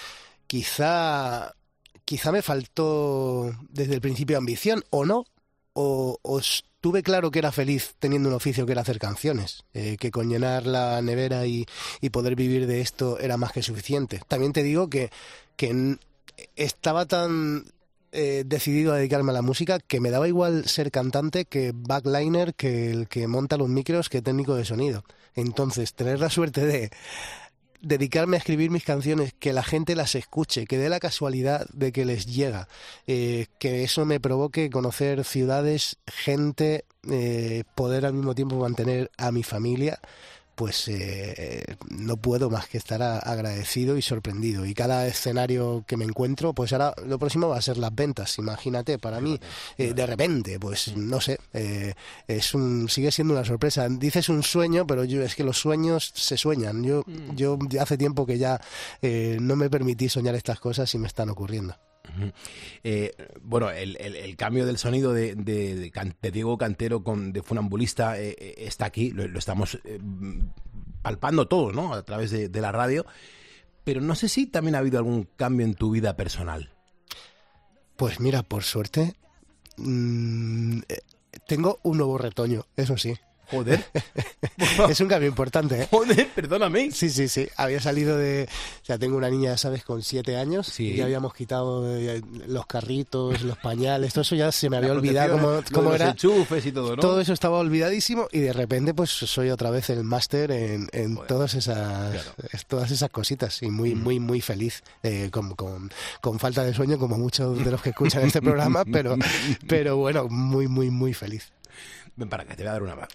quizá quizá me faltó desde el principio ambición, o no, o, o tuve claro que era feliz teniendo un oficio que era hacer canciones, eh, que con llenar la nevera y, y poder vivir de esto era más que suficiente. También te digo que, que estaba tan... eh, decidido a dedicarme a la música, que me daba igual ser cantante que backliner, que el que monta los micros, que técnico de sonido. Entonces, tener la suerte de dedicarme a escribir mis canciones, que la gente las escuche, que dé la casualidad de que les llega, eh, que eso me provoque conocer ciudades, gente, eh, poder al mismo tiempo mantener a mi familia, pues eh, no puedo más que estar a, agradecido y sorprendido. Y cada escenario que me encuentro, pues ahora lo próximo va a ser las ventas. Imagínate, para mí, eh, de repente, pues no sé, eh, es un sigue siendo una sorpresa. Dices un sueño, pero yo es que los sueños se sueñan. Yo, yo hace tiempo que ya eh, no me permití soñar estas cosas y me están ocurriendo. Eh, bueno, el, el, el cambio del sonido de, de, de, de Diego Cantero con de Funambulista eh, está aquí, lo, lo estamos eh, palpando todos, ¿no? A través de, de la radio, pero no sé si también ha habido algún cambio en tu vida personal. Pues mira, por suerte mmm, tengo un nuevo retoño, eso sí. Joder. Es un cambio importante, ¿eh? Joder, perdóname. Sí, sí, sí. Había salido de... O sea, tengo una niña, ¿sabes?, con siete años. Sí. Y ya habíamos quitado los carritos, los pañales, todo eso ya se me había la olvidado cómo, cómo era. Los enchufes y todo, ¿no? Todo eso estaba olvidadísimo y de repente pues soy otra vez el máster en, en todas esas claro. todas esas cositas y muy, mm. muy, muy feliz. Eh, con, con, con falta de sueño, como muchos de los que escuchan este programa, pero, pero bueno, muy, muy, muy feliz. Ven para acá, te voy a dar una mano.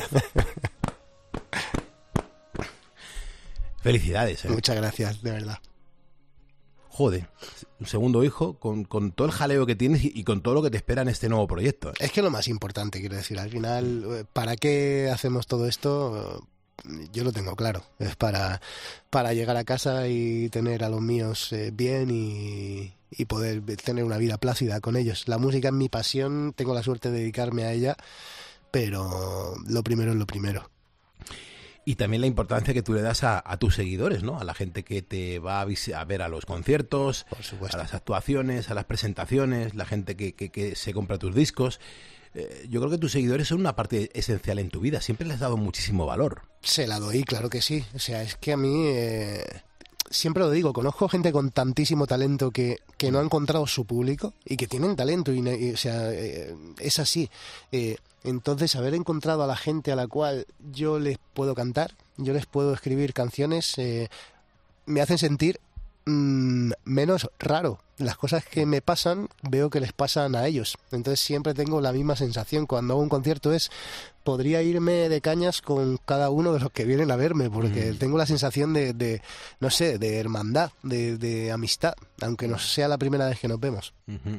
Felicidades, ¿eh? Muchas gracias, de verdad. Joder, un segundo hijo con, con todo el jaleo que tienes y, y con todo lo que te espera en este nuevo proyecto, ¿eh? Es que lo más importante, quiero decir, al final, ¿para qué hacemos todo esto? Yo lo tengo claro, es para, para llegar a casa y tener a los míos eh, bien y, y poder tener una vida plácida con ellos. La música es mi pasión, tengo la suerte de dedicarme a ella, pero lo primero es lo primero. Y también la importancia que tú le das a, a tus seguidores, ¿no? A la gente que te va a, vis- a ver a los conciertos, a las actuaciones, a las presentaciones, la gente que, que, que se compra tus discos. Eh, yo creo que tus seguidores son una parte esencial en tu vida. Siempre les has dado muchísimo valor. Se la doy, claro que sí. O sea, es que a mí... Eh... Siempre lo digo, conozco gente con tantísimo talento que, que no ha encontrado su público y que tienen talento y, y o sea, eh, es así. Eh, entonces, haber encontrado a la gente a la cual yo les puedo cantar, yo les puedo escribir canciones, eh, me hacen sentir mmm, menos raro. Las cosas que me pasan, veo que les pasan a ellos. Entonces siempre tengo la misma sensación. Cuando hago un concierto es, podría irme de cañas con cada uno de los que vienen a verme, porque mm. tengo la sensación de, de, no sé, de hermandad, de, de amistad, aunque no sea la primera vez que nos vemos. Uh-huh.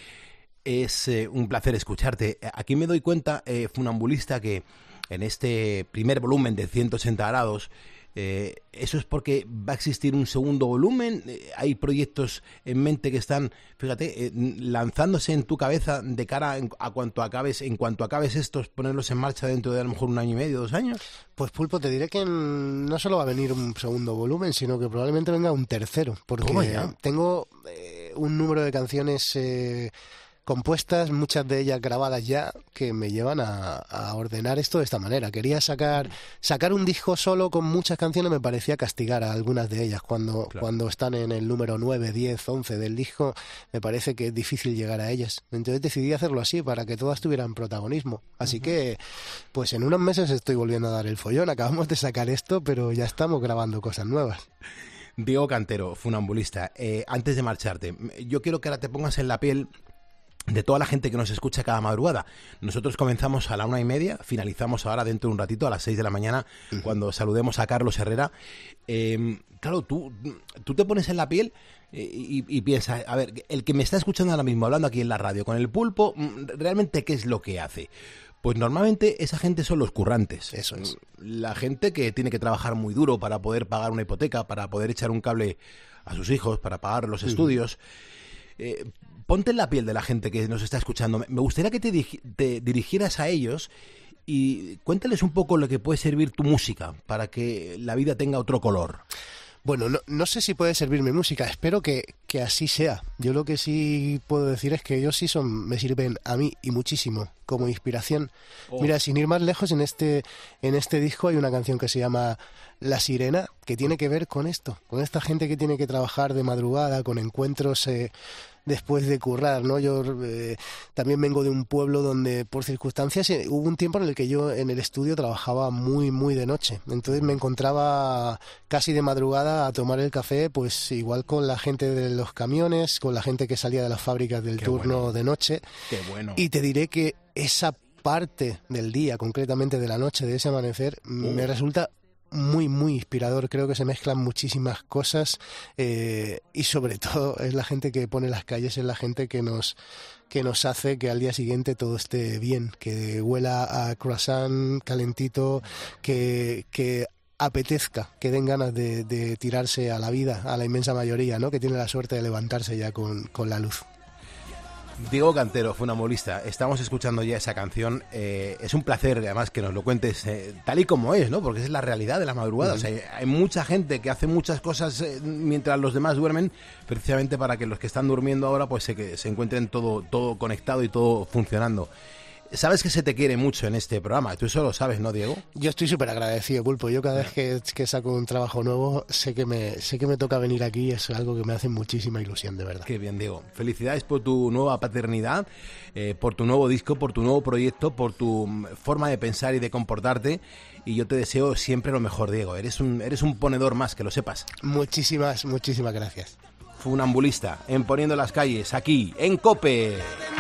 Es eh, un placer escucharte. Aquí me doy cuenta, eh, Funambulista, que en este primer volumen de ciento ochenta grados, Eh, ¿eso es porque va a existir un segundo volumen? Eh, ¿Hay proyectos en mente que están, fíjate, eh, lanzándose en tu cabeza de cara en, a cuanto acabes, en cuanto acabes estos, ponerlos en marcha dentro de a lo mejor un año y medio, dos años? Pues Pulpo, te diré que no solo va a venir un segundo volumen, sino que probablemente venga un tercero, porque tengo eh, un número de canciones eh, compuestas, muchas de ellas grabadas ya, que me llevan a, a ordenar esto de esta manera. Quería sacar sacar un disco solo con muchas canciones, me parecía castigar a algunas de ellas. Cuando, claro. cuando están en el número nueve, diez, once del disco, me parece que es difícil llegar a ellas. Entonces decidí hacerlo así, para que todas tuvieran protagonismo. Así uh-huh. que, pues en unos meses estoy volviendo a dar el follón. Acabamos de sacar esto, pero ya estamos grabando cosas nuevas. Diego Cantero, Funambulista, eh, antes de marcharte, yo quiero que ahora te pongas en la piel de toda la gente que nos escucha cada madrugada. Nosotros comenzamos a la una y media, finalizamos ahora dentro de un ratito a las seis de la mañana, uh-huh. cuando saludemos a Carlos Herrera. Eh, claro, tú, tú te pones en la piel eh, y, y piensas, a ver, el que me está escuchando ahora mismo, hablando aquí en la radio con el Pulpo, ¿realmente qué es lo que hace? Pues normalmente esa gente son los currantes. Eso es. La gente que tiene que trabajar muy duro para poder pagar una hipoteca, para poder echar un cable a sus hijos, para pagar los uh-huh. estudios. Eh, ponte en la piel de la gente que nos está escuchando. Me gustaría que te, di- te dirigieras a ellos y cuéntales un poco lo que puede servir tu música para que la vida tenga otro color. Bueno, no, no sé si puede servirme música, espero que, que así sea. Yo lo que sí puedo decir es que ellos sí son, me sirven a mí y muchísimo como inspiración. Oh. Mira, sin ir más lejos, en este, en este disco hay una canción que se llama La Sirena, que tiene que ver con esto, con esta gente que tiene que trabajar de madrugada, con encuentros eh, después de currar, ¿no? Yo eh, también vengo de un pueblo donde por circunstancias eh, hubo un tiempo en el que yo en el estudio trabajaba muy muy de noche, entonces me encontraba casi de madrugada a tomar el café, pues igual con la gente de los camiones, con la gente que salía de las fábricas del Qué turno bueno. de noche. Qué bueno. Y te diré que esa parte del día, concretamente de la noche, de ese amanecer, Oh. me resulta muy, muy inspirador. Creo que se mezclan muchísimas cosas eh, y sobre todo es la gente que pone las calles, es la gente que nos que nos hace que al día siguiente todo esté bien, que huela a croissant calentito, que, que apetezca, que den ganas de, de tirarse a la vida, a la inmensa mayoría, ¿no? Que tiene la suerte de levantarse ya con, con la luz. Diego Cantero, funambulista, estamos escuchando ya esa canción. Eh, es un placer, además, que nos lo cuentes eh, tal y como es, ¿no? Porque es la realidad de la madrugada. Uh-huh. O sea, hay mucha gente que hace muchas cosas eh, mientras los demás duermen, precisamente para que los que están durmiendo ahora pues se, que se encuentren todo, todo conectado y todo funcionando. Sabes que se te quiere mucho en este programa, tú eso lo sabes, ¿no, Diego? Yo estoy súper agradecido, Pulpo. Yo cada vez que, que saco un trabajo nuevo sé que me sé que me toca venir aquí, es algo que me hace muchísima ilusión, de verdad. Qué bien, Diego. Felicidades por tu nueva paternidad, eh, por tu nuevo disco, por tu nuevo proyecto, por tu forma de pensar y de comportarte. Y yo te deseo siempre lo mejor, Diego. Eres un, eres un ponedor más, que lo sepas. Muchísimas, muchísimas gracias. Funambulista, en Poniendo las Calles, aquí, en COPE.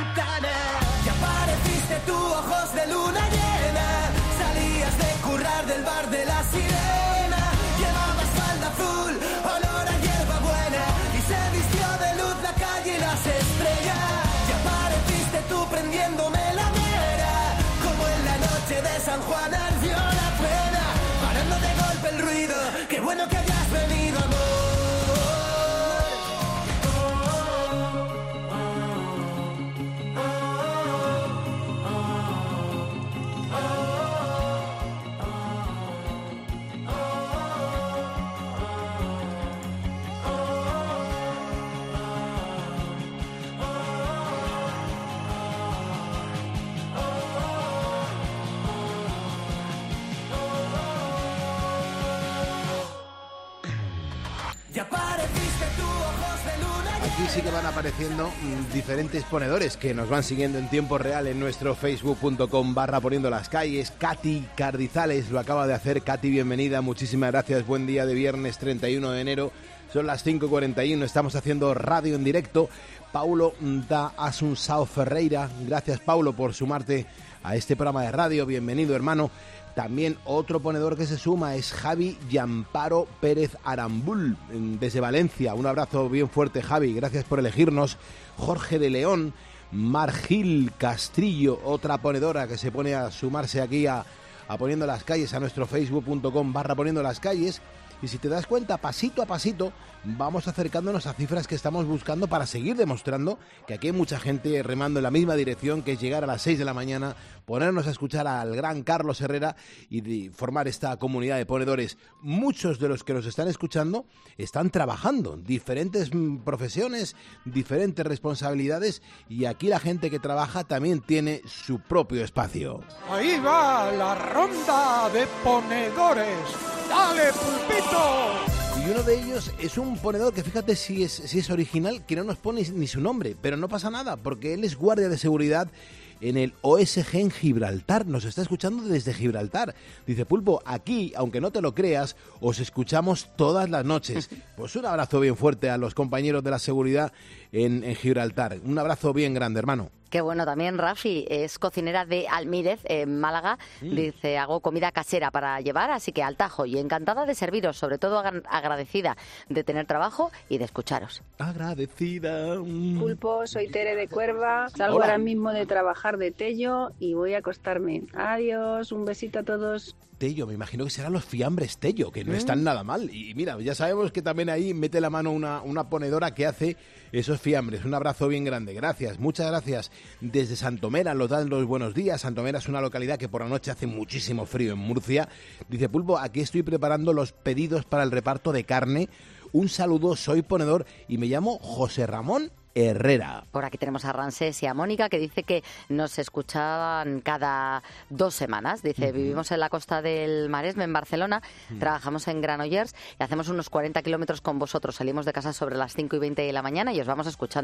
Tú, ojos de luna llena, salías de currar del bar de la Sirena, llevabas falda azul, olor a hierba buena, y se vistió de luz la calle y las estrellas, y apareciste tú prendiéndome la mera, como en la noche de San Juan ardió la pena, parando de golpe el ruido, qué bueno que hayas venido, amor. Aquí sí que van apareciendo mm, diferentes ponedores que nos van siguiendo en tiempo real en nuestro facebook punto com barra Poniendo las Calles. Katy Cardizales lo acaba de hacer. Katy, bienvenida, muchísimas gracias. Buen día de viernes treinta y uno de enero. Son las cinco cuarenta y uno, estamos haciendo radio en directo. Paulo da Asunsao Ferreira, gracias Paulo por sumarte a este programa de radio. Bienvenido, hermano. También otro ponedor que se suma es Javi Yamparo Pérez Arambul, desde Valencia. Un abrazo bien fuerte, Javi, gracias por elegirnos. Jorge de León, Margil Castrillo, otra ponedora que se pone a sumarse aquí a, a Poniendo las Calles, a nuestro facebook punto com barra Poniendo las Calles. Y si te das cuenta, pasito a pasito, vamos acercándonos a cifras que estamos buscando para seguir demostrando que aquí hay mucha gente remando en la misma dirección, que es llegar a las seis de la mañana, ponernos a escuchar al gran Carlos Herrera y formar esta comunidad de ponedores. Muchos de los que nos están escuchando están trabajando, diferentes profesiones, diferentes responsabilidades, y aquí la gente que trabaja también tiene su propio espacio. Ahí va la ronda de ponedores. ¡Dale, Pulpito! Y uno de ellos es un ponedor que, fíjate si es, si es original, que no nos pone ni su nombre, pero no pasa nada, porque él es guardia de seguridad en el O S G en Gibraltar. Nos está escuchando desde Gibraltar. Dice, Pulpo, aquí, aunque no te lo creas, os escuchamos todas las noches. Pues un abrazo bien fuerte a los compañeros de la seguridad en, en Gibraltar. Un abrazo bien grande, hermano. Qué bueno, también Rafi es cocinera de Almírez, en Málaga. Mm. Dice, hago comida casera para llevar, así que al tajo. Y encantada de serviros, sobre todo agradecida de tener trabajo y de escucharos. Agradecida. Mm. Pulpo, soy Tere de Cuerva. Salgo Hola. ahora mismo de trabajar de Tello y voy a acostarme. Adiós, un besito a todos. Tello, me imagino que serán los fiambres Tello, que no mm. están nada mal. Y mira, ya sabemos que también ahí mete la mano una, una ponedora que hace esos fiambres. Un abrazo bien grande. Gracias, muchas gracias. Desde Santomera nos dan los buenos días. Santomera es una localidad que por la noche hace muchísimo frío en Murcia. Dice, Pulpo, aquí estoy preparando los pedidos para el reparto de carne. Un saludo, soy ponedor y me llamo José Ramón Herrera. Por aquí tenemos a Ramsés y a Mónica, que dice que nos escuchaban cada dos semanas. Dice, uh-huh. vivimos en la costa del Maresme, en Barcelona, uh-huh. trabajamos en Granollers y hacemos unos cuarenta kilómetros con vosotros. Salimos de casa sobre las cinco y veinte de la mañana y os vamos escuchando.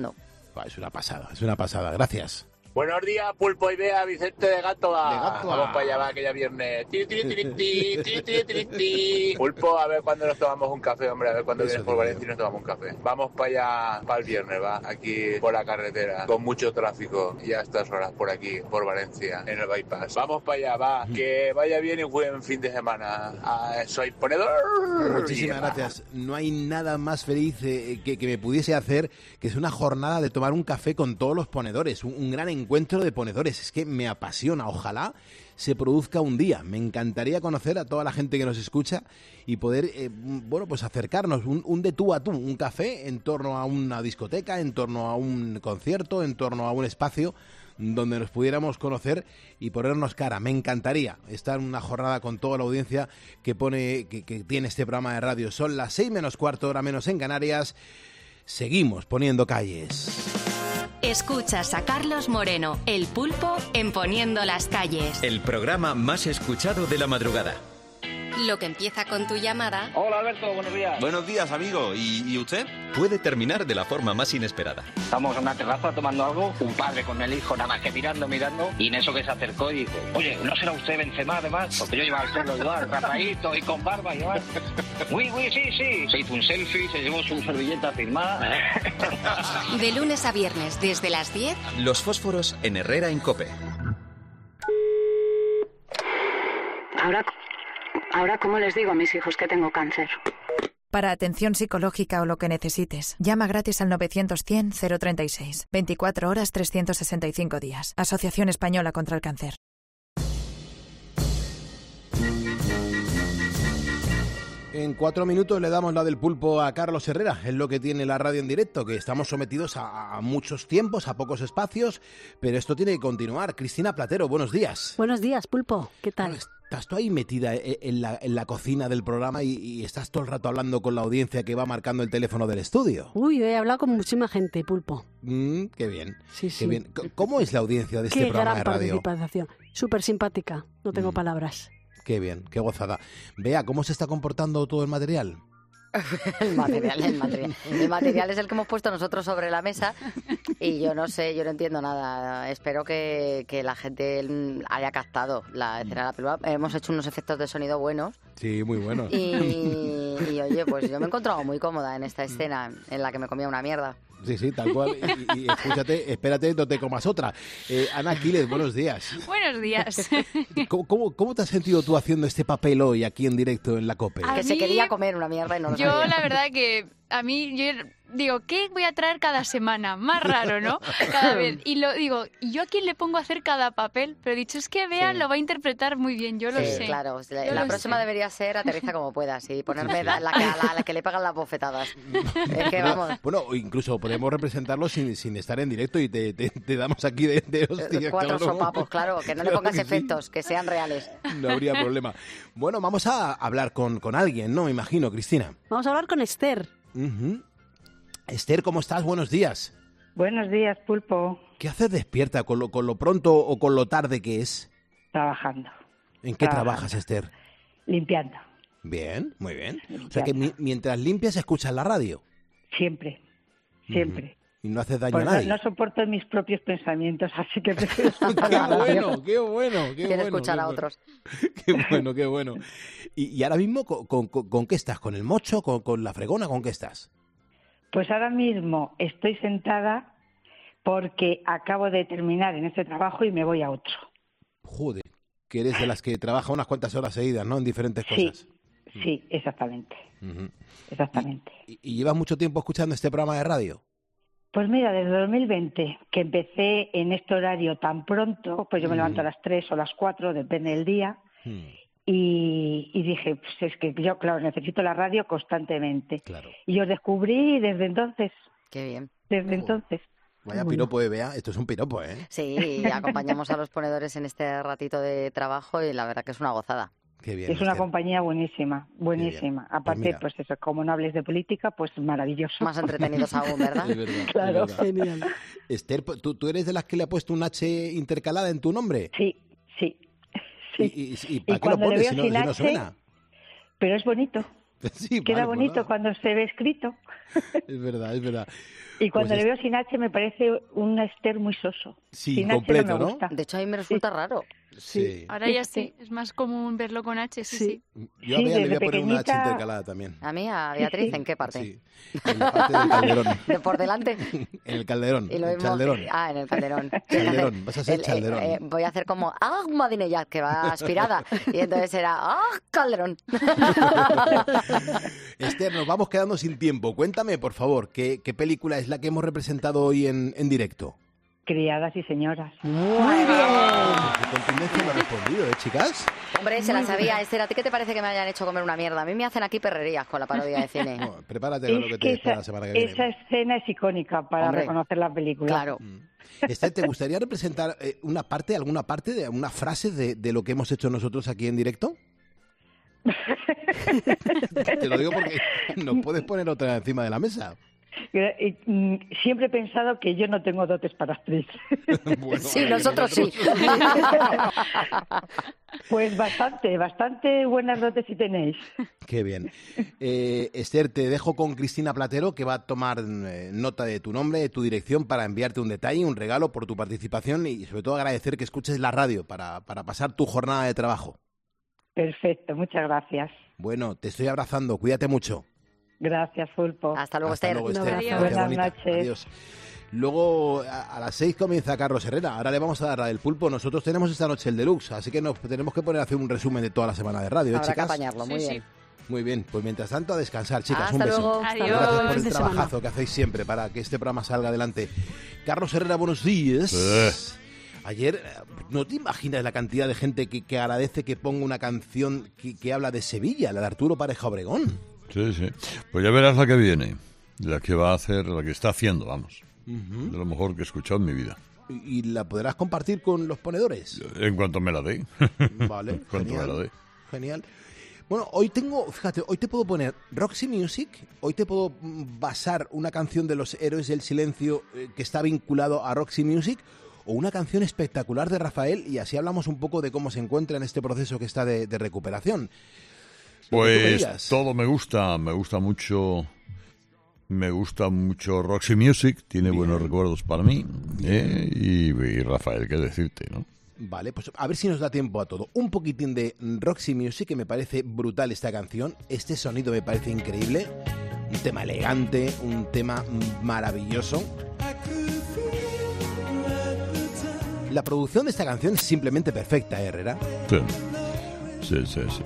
Es una pasada, es una pasada. Gracias. Buenos días, Pulpo y Bea, Vicente de Gátova. De Gátova. Vamos para allá, va, que ya viernes. Tiri, tiri, tiri, tiri, tiri, tiri, tiri, tiri. Pulpo, a ver cuándo nos tomamos un café, hombre, a ver cuándo Eso vienes por digo Valencia y nos tomamos un café. Vamos para allá, para el viernes, va, aquí por la carretera, con mucho tráfico, y a estas horas por aquí, por Valencia, en el bypass. Vamos para allá, va, que vaya bien y buen fin de semana. Ah, soy ponedor. Muchísimas gracias. No hay nada más feliz eh, que, que me pudiese hacer que es una jornada de tomar un café con todos los ponedores, un, un gran encuentro de ponedores. Es que me apasiona, ojalá se produzca un día. Me encantaría conocer a toda la gente que nos escucha y poder, eh, bueno, pues acercarnos un, un de tú a tú, un café en torno a una discoteca, en torno a un concierto, en torno a un espacio donde nos pudiéramos conocer y ponernos cara. Me encantaría estar en una jornada con toda la audiencia que pone, que, que tiene este programa de radio. Son las seis menos cuarto, hora menos en Canarias. Seguimos poniendo calles. Escuchas a Carlos Moreno, el Pulpo, en Poniendo las calles. El programa más escuchado de la madrugada. Lo que empieza con tu llamada. Hola Alberto, buenos días. Buenos días, amigo. ¿Y, y usted? Puede terminar de la forma más inesperada. Estamos en una terraza tomando algo, un padre con el hijo nada más que mirando, mirando, y en eso que se acercó y dice, oye, ¿no será usted Benzema además? Porque yo llevaba el pelo igual, rapadito y con barba igual. Uy, uy, sí, sí. Se hizo un selfie, se llevó su servilleta firmada. De lunes a viernes, desde las diez. Los fósforos en Herrera en COPE. Ahora... Ahora, ¿cómo les digo a mis hijos que tengo cáncer? Para atención psicológica o lo que necesites, llama gratis al novecientos cien cero treinta y seis. veinticuatro horas, trescientos sesenta y cinco días. Asociación Española contra el Cáncer. En cuatro minutos le damos la del pulpo a Carlos Herrera. Es lo que tiene la radio en directo, que estamos sometidos a, a muchos tiempos, a pocos espacios, pero esto tiene que continuar. Cristina Platero, buenos días. Buenos días, Pulpo. ¿Qué tal? Bueno, estás tú ahí metida en la, en la cocina del programa y, y estás todo el rato hablando con la audiencia que va marcando el teléfono del estudio. Uy, he hablado con muchísima gente, Pulpo. Mm, qué bien. Sí, qué sí. bien. ¿Cómo es la audiencia de este qué programa gran de radio? Participación. Súper simpática. No tengo mm. palabras. Qué bien, qué gozada. Vea, ¿cómo se está comportando todo el material? el material, el material. El material es el que hemos puesto nosotros sobre la mesa y yo no sé, yo no entiendo nada. Espero que, que la gente haya captado la escena de la película. Hemos hecho unos efectos de sonido buenos. Sí, muy buenos. Y, y oye, pues yo me he encontrado muy cómoda en esta escena en la que me comía una mierda. Sí, sí, tal cual. Y, y escúchate, espérate, no te comas otra. Eh, Ana Aquiles, buenos días. Buenos días. ¿Cómo, cómo, ¿Cómo te has sentido tú haciendo este papel hoy aquí en directo en la COPE? A que mí, se quería comer una mierda y no lo Yo, sabía. la verdad que a mí, yo digo, ¿qué voy a traer cada semana? Más raro, ¿no? Cada vez. Y lo digo, ¿y yo a quién le pongo a hacer cada papel? Pero he dicho, es que Bea sí. lo va a interpretar muy bien, yo lo sí, sé. Claro, yo la lo próxima sé. Debería ser aterriza como puedas y ponerme sí, sí. La, la, la, la que le pagan las bofetadas. Es que vamos. Bueno, incluso podemos representarlo sin, sin estar en directo y te, te, te damos aquí de, de hostias. Cuatro cabrón. sopapos, claro, que no claro le pongas que efectos, sí. que sean reales. No habría problema. Bueno, vamos a hablar con, con alguien, ¿no? Me imagino, Cristina. Vamos a hablar con Esther. Uh-huh. Esther, ¿cómo estás? Buenos días. Buenos días, Pulpo. ¿Qué haces despierta con lo, con lo pronto o con lo tarde que es? Trabajando. ¿En qué Trabajando. trabajas, Esther? Limpiando. Bien, muy bien. Limpiando. O sea que mi, mientras limpias escuchas la radio. Siempre, siempre. Uh-huh. Y no haces daño pues a nadie. No, no soporto mis propios pensamientos, así que prefiero escuchar ¡Qué la radio. bueno, qué bueno! Qué Quiero bueno, escuchar qué a bueno. otros. Qué bueno, qué bueno. Y, y ahora mismo, ¿con, con, con qué estás? ¿Con el mocho? ¿Con, con la fregona? ¿Con qué estás? Pues ahora mismo estoy sentada porque acabo de terminar en este trabajo y me voy a otro. Joder, que eres de las que trabaja unas cuantas horas seguidas, ¿no? En diferentes cosas. Sí, sí, exactamente. Uh-huh. Exactamente. ¿Y, y llevas mucho tiempo escuchando este programa de radio? Pues mira, desde dos mil veinte, que empecé en este horario tan pronto, pues yo me levanto a las tres o las cuatro, depende del día, hmm. y, y dije, pues es que yo, claro, necesito la radio constantemente. Claro. Y os descubrí desde entonces. Qué bien. Desde oh. entonces. Vaya piropo, eh, Bea, esto es un piropo, ¿eh? Sí, acompañamos a los ponedores en este ratito de trabajo y la verdad que es una gozada. Qué bien, es una compañía buenísima, buenísima. Aparte, pues, pues eso, como no hables de política, pues maravilloso. Más entretenidos aún, ¿verdad? Es verdad, claro, es verdad. Genial. Esther, ¿tú, ¿tú eres de las que le ha puesto un H intercalada en tu nombre? Sí, sí. sí. ¿Y, y, y para y qué lo pones si no, si H, no suena? Pero es bonito. Sí, Queda vale, bonito pues cuando se ve escrito. Es verdad, es verdad. Y cuando Pues le es- veo sin H me parece un Esther muy soso. Sí, sin completo, H no me ¿no? gusta. De hecho, a mí me resulta raro. Sí. Ahora ya sí, es más común verlo con H, sí, sí. Yo a Bea le voy a desde poner una H pequeñita- intercalada también. A mí, a Beatriz, ¿en qué parte? Sí, en la parte del calderón. ¿De por delante? En el calderón, Y lo el mismo- calderón. Ah, en el calderón. Calderón, vas a ser El- eh, calderón. eh, voy a hacer como ¡ah, Madinellat! Que va aspirada. Y entonces era ¡ah, calderón! Esther, nos vamos quedando sin tiempo. Cuéntame, por favor, ¿qué, qué película es la que hemos representado hoy en, en directo? Criadas y señoras. Muy bien. Qué contundencia me ha respondido, ¿eh, chicas? Hombre, se la sabía. Esther, ¿a ti qué te parece que me hayan hecho comer una mierda? A mí me hacen aquí perrerías con la parodia de cine. No, prepárate a lo que Es te que espera esa, la semana que viene. esa escena es icónica para Hombre, reconocer la película. Claro. Esther, ¿te gustaría representar eh, una parte, alguna parte, de una frase de, de lo que hemos hecho nosotros aquí en directo? Te lo digo porque nos puedes poner otra encima de la mesa. Y, mm, Siempre he pensado que yo no tengo dotes para actriz. Bueno, Sí, vale, nosotros sí. Pues bastante, bastante buenas dotes sí tenéis. Qué bien. Eh, Esther, te dejo con Cristina Platero, que va a tomar eh, nota de tu nombre, de tu dirección, para enviarte un detalle, un regalo por tu participación y sobre todo agradecer que escuches la radio para, para pasar tu jornada de trabajo. Perfecto, muchas gracias. Bueno, te estoy abrazando, cuídate mucho. Gracias, Pulpo. Hasta luego, Hasta Esther. luego, Esther. Gracias, Buenas bonita. noches. Adiós. Luego, a, a las seis comienza Carlos Herrera. Ahora le vamos a dar la del pulpo. Nosotros tenemos esta noche el deluxe, así que nos tenemos que poner a hacer un resumen de toda la semana de radio, ¿eh, Habrá que chicas? apañarlo, muy Sí, bien. Muy bien, pues mientras tanto a descansar, chicas. Hasta un beso. luego. Adiós. Gracias por Fin el de semana. trabajazo que hacéis siempre para que este programa salga adelante. Carlos Herrera, buenos días. Sí. Ayer, eh, ¿no te imaginas la cantidad de gente que, que agradece que ponga una canción que, que habla de Sevilla, la de Arturo Pareja Obregón? Sí, sí. Pues ya verás la que viene. La que va a hacer, la que está haciendo, vamos. Ujú. De lo mejor que he escuchado en mi vida. ¿Y y la podrás compartir con los ponedores? En cuanto me la dé. Vale, En cuanto me la genial. dé. Genial. Bueno, hoy tengo, fíjate, hoy te puedo poner Roxy Music, hoy te puedo mm, basar una canción de los Héroes del Silencio eh, que está vinculado a Roxy Music, o una canción espectacular de Rafael, y así hablamos un poco de cómo se encuentra en este proceso que está de, de recuperación. Lo que tú me Pues digas. todo me gusta, me gusta mucho, me gusta mucho Roxy Music, tiene buenos recuerdos para mí, ¿eh? y, y Rafael, qué decirte, ¿no? Vale, pues a ver si nos da tiempo a todo. Un poquitín de Roxy Music, que me parece brutal esta canción. Este sonido me parece increíble. Un tema elegante, un tema maravilloso. La producción de esta canción es simplemente perfecta, ¿eh, Herrera? Sí, sí, sí. sí.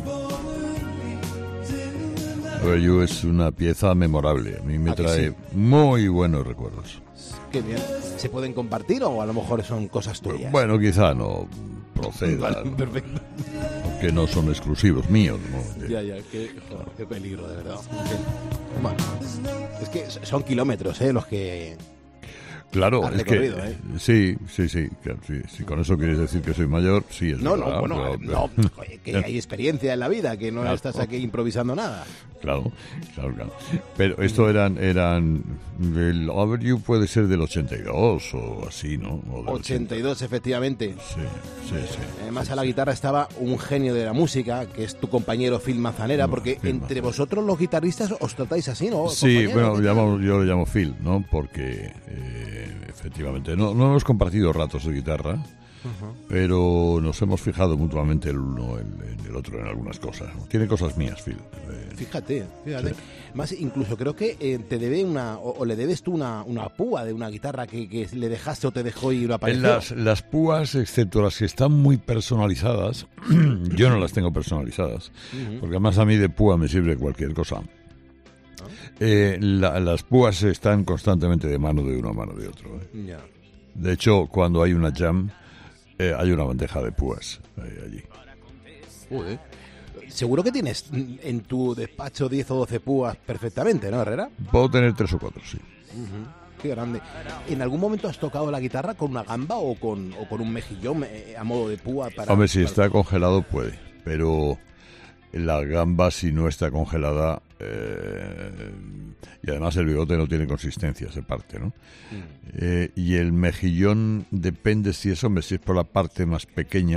A ver, yo es una pieza memorable, a mí me ¿A que trae sí? muy buenos recuerdos. Qué bien. ¿Se pueden compartir o a lo mejor son cosas tuyas? Bueno, quizá no proceda, Vale, perfecto. que no son exclusivos míos, ¿no? Ya, ya, qué, joder, qué peligro, de verdad. Qué- Bueno, es que son kilómetros, ¿eh? Los que... Claro, Has es que recorrido, ¿eh? sí, sí, sí, claro, sí, si con eso quieres decir que soy mayor, sí es No, verdad, no, bueno, pero- no, pero- oye, que hay experiencia en la vida, que no Claro. estás aquí improvisando nada. Claro, claro, claro. Pero esto eran, eran, el Overview puede ser del ochenta y dos o así, ¿no? O del ochenta y dos, efectivamente. Sí, sí, sí. Además, a la guitarra estaba un genio de la música, que es tu compañero Phil Manzanera, No, porque Phil entre vosotros los guitarristas os tratáis así, ¿no? Sí, compañeros? bueno, llamo- yo le llamo Phil, ¿no? Porque eh, efectivamente no, no hemos compartido ratos de guitarra, pero nos hemos fijado mutuamente el uno en, en el otro en algunas cosas. ¿No? Tiene cosas mías, Phil. Eh, Fíjate, fíjate. Sí. Más, incluso creo que eh, te debe una, o, o le debes tú una, una púa de una guitarra que, que le dejaste o te dejó y lo apareció. Las, las púas, excepto las que están muy personalizadas, yo no las tengo personalizadas, Ujú. porque además a mí de púa me sirve cualquier cosa. Eh, la- las púas están constantemente de mano de uno a mano de otro. ¿eh? Ya. De hecho, cuando hay una jam, eh, hay una bandeja de púas eh, allí. Joder. Seguro que tienes en tu despacho diez o doce púas perfectamente, ¿no, Herrera? Puedo tener tres o cuatro, sí. Ujú. Qué grande. ¿En algún momento has tocado la guitarra con una gamba o con, o con un mejillón eh, a modo de púa? Para, Hombre, si para- está congelado puede, pero la gamba si no está congelada, eh, y además el bigote no tiene consistencia, se parte, ¿no? Eh, y el mejillón depende si es, hombre, si es por la parte más pequeña,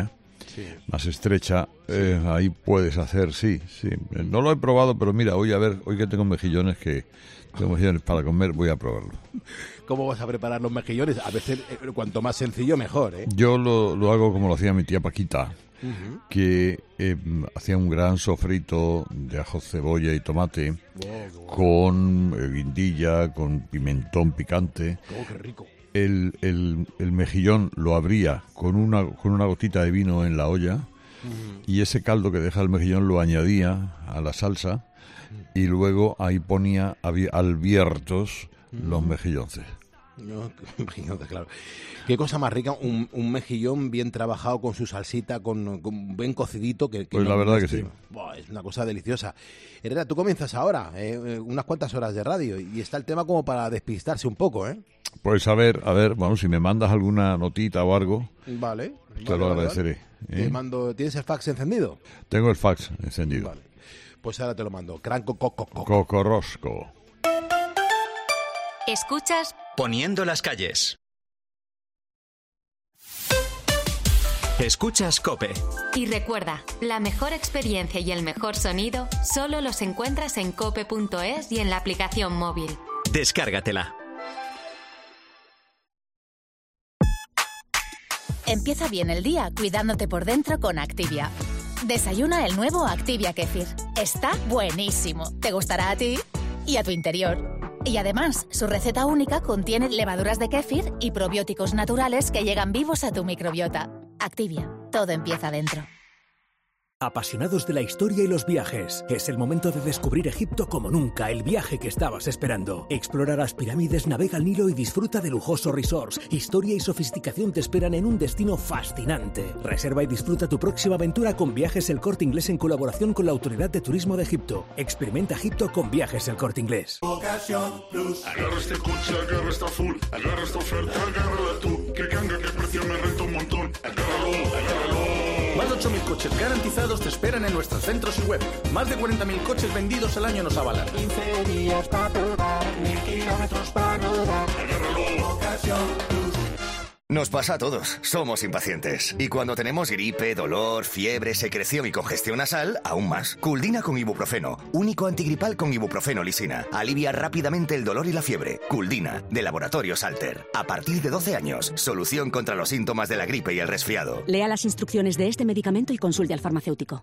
sí. más estrecha, eh, ahí puedes hacer, sí, sí. No lo he probado, pero mira, hoy a ver, hoy que tengo mejillones que tengo mejillones para comer, voy a probarlo. ¿Cómo vas a preparar los mejillones? A veces, eh, cuanto más sencillo, mejor, ¿eh? Yo lo, lo hago como lo hacía mi tía Paquita, Uh-huh. que eh, hacía un gran sofrito de ajo, cebolla y tomate, Wow, con eh, guindilla, con pimentón picante. Oh, qué rico. El, el, el mejillón lo abría con una, con una gotita de vino en la olla, Uh-huh. y ese caldo que deja el mejillón lo añadía a la salsa, y luego ahí ponía abi- albiertos los mejillonces. No, mejillones, claro. Qué cosa más rica, un, un mejillón bien trabajado con su salsita, con, con bien cocidito. Que, que Pues no- la verdad no que esté- sí. Buah, es una cosa deliciosa. Herrera, tú comienzas ahora, eh, eh, unas cuantas horas de radio, y está el tema como para despistarse un poco, ¿eh? Pues a ver, a ver, bueno, si me mandas alguna notita o algo, Vale. te vale, lo vale, agradeceré. vale. Te ¿eh? mando, ¿tienes el fax encendido? Tengo el fax encendido. Vale. Pues ahora te lo mando. Cranco, coco, coco. Cocorrosco. Escuchas Poniendo las calles. Escuchas COPE. y recuerda, la mejor experiencia y el mejor sonido solo los encuentras en cope punto es y en la aplicación móvil. Descárgatela. Empieza bien el día cuidándote por dentro con Activia. Desayuna el nuevo Activia Kéfir. Está buenísimo. Te gustará a ti y a tu interior. Y además, su receta única contiene levaduras de kéfir y probióticos naturales que llegan vivos a tu microbiota. Activia. Todo empieza dentro. Apasionados de la historia y los viajes, es el momento de descubrir Egipto como nunca, el viaje que estabas esperando. Explora las pirámides, navega el Nilo y disfruta de lujosos resorts. Historia y sofisticación te esperan en un destino fascinante. Reserva y disfruta tu próxima aventura con Viajes El Corte Inglés en colaboración con la Autoridad de Turismo de Egipto. Experimenta Egipto con Viajes El Corte Inglés. Ocasión Plus. Agarra este coche, agarra esta full, agarra esta oferta, agárrala tú. Que ganga, que precio me renta un montón. Agárralo, agárralo. Más de ocho mil coches garantizados te esperan en nuestros centros y web. Más de cuarenta mil coches vendidos al año nos avalan. quince días para probar, mil kilómetros para rodar. Agárralo. Ocasión Plus. Nos pasa a todos, somos impacientes. Y cuando tenemos gripe, dolor, fiebre, secreción y congestión nasal, aún más. Culdina con ibuprofeno, único antigripal con ibuprofeno lisina. Alivia rápidamente el dolor y la fiebre. Culdina, de Laboratorios Alter. A partir de doce años, solución contra los síntomas de la gripe y el resfriado. Lea las instrucciones de este medicamento y consulte al farmacéutico.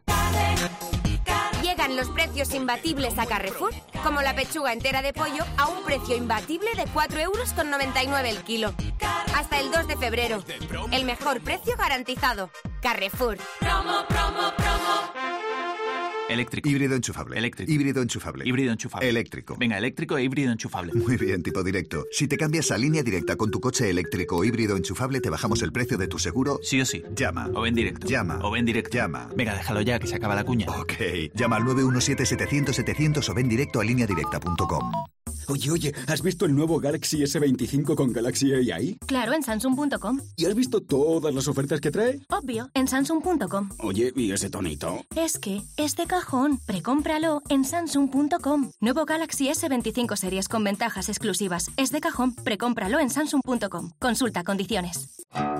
Llegan los precios imbatibles a Carrefour, como la pechuga entera de pollo a un precio imbatible de cuatro euros con noventa y nueve el kilo. Hasta el dos de febrero. El mejor precio garantizado. Carrefour. Promo, promo, promo. Eléctrico. Híbrido enchufable. Eléctrico. Híbrido enchufable. Híbrido enchufable. Eléctrico. Venga, eléctrico e híbrido enchufable. Muy bien, tipo directo. Si te cambias a línea directa con tu coche eléctrico o híbrido enchufable, te bajamos el precio de tu seguro. Sí o sí. Llama. O ven directo. Llama. O ven directo. Llama. Venga, déjalo ya, que se acaba la cuña. Ok. Llama al nueve uno siete setecientos setecientos o ven directo a línea directa punto com. Oye, oye, ¿has visto el nuevo Galaxy ese veinticinco con Galaxy A I? Claro, en Samsung punto com. ¿Y has visto todas las ofertas que trae? Obvio, en Samsung punto com. Oye, ¿y ese tonito? Es que es de cajón. Precómpralo en Samsung punto com. Nuevo Galaxy ese veinticinco series con ventajas exclusivas. Es de cajón. Precómpralo en Samsung punto com. Consulta condiciones.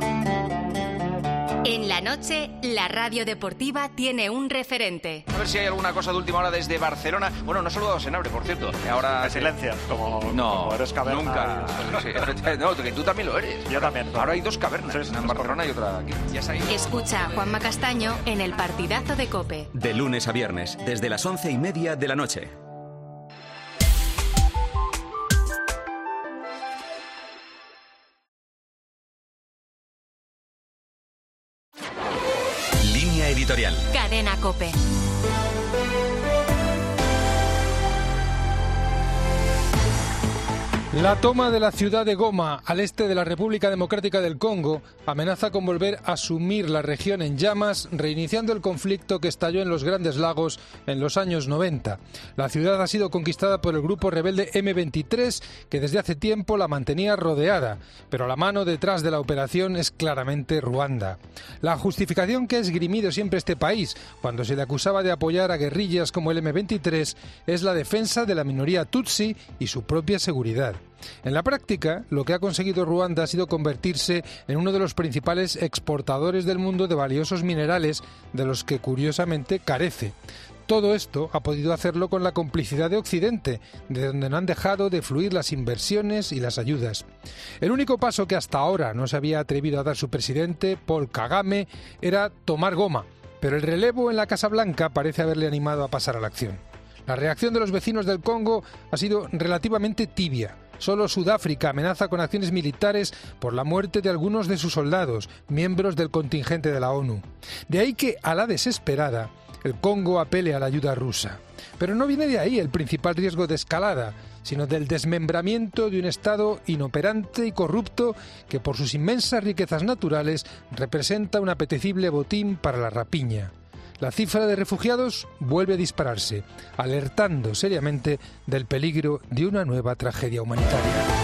En la noche, la radio deportiva tiene un referente. A ver si hay alguna cosa de última hora desde Barcelona. Bueno, no he saludado a Senabre, por cierto. Ahora... Me silencias, como, no, como eres caverna. Nunca. Sí, efectivamente. No, que tú también lo eres. Yo también. Ahora hay dos cavernas, una en Barcelona y otra aquí. Ya sabéis. Escucha a Juanma Castaño en el partidazo de COPE. De lunes a viernes, desde las once y media de la noche. Línea editorial. Cadena COPE. La toma de la ciudad de Goma, al este de la República Democrática del Congo, amenaza con volver a sumir la región en llamas, reiniciando el conflicto que estalló en los Grandes Lagos en los años noventa. La ciudad ha sido conquistada por el grupo rebelde eme veintitrés, que desde hace tiempo la mantenía rodeada, pero la mano detrás de la operación es claramente Ruanda. La justificación que ha esgrimido siempre este país, cuando se le acusaba de apoyar a guerrillas como el eme veintitrés, es la defensa de la minoría tutsi y su propia seguridad. En la práctica, lo que ha conseguido Ruanda ha sido convertirse en uno de los principales exportadores del mundo de valiosos minerales, de los que curiosamente carece. Todo esto ha podido hacerlo con la complicidad de Occidente, de donde no han dejado de fluir las inversiones y las ayudas. El único paso que hasta ahora no se había atrevido a dar su presidente, Paul Kagame, era tomar goma, pero el relevo en la Casa Blanca parece haberle animado a pasar a la acción. La reacción de los vecinos del Congo ha sido relativamente tibia. Solo Sudáfrica amenaza con acciones militares por la muerte de algunos de sus soldados, miembros del contingente de la ONU. De ahí que, a la desesperada, el Congo apele a la ayuda rusa. Pero no viene de ahí el principal riesgo de escalada, sino del desmembramiento de un Estado inoperante y corrupto que, por sus inmensas riquezas naturales, representa un apetecible botín para la rapiña. La cifra de refugiados vuelve a dispararse, alertando seriamente del peligro de una nueva tragedia humanitaria.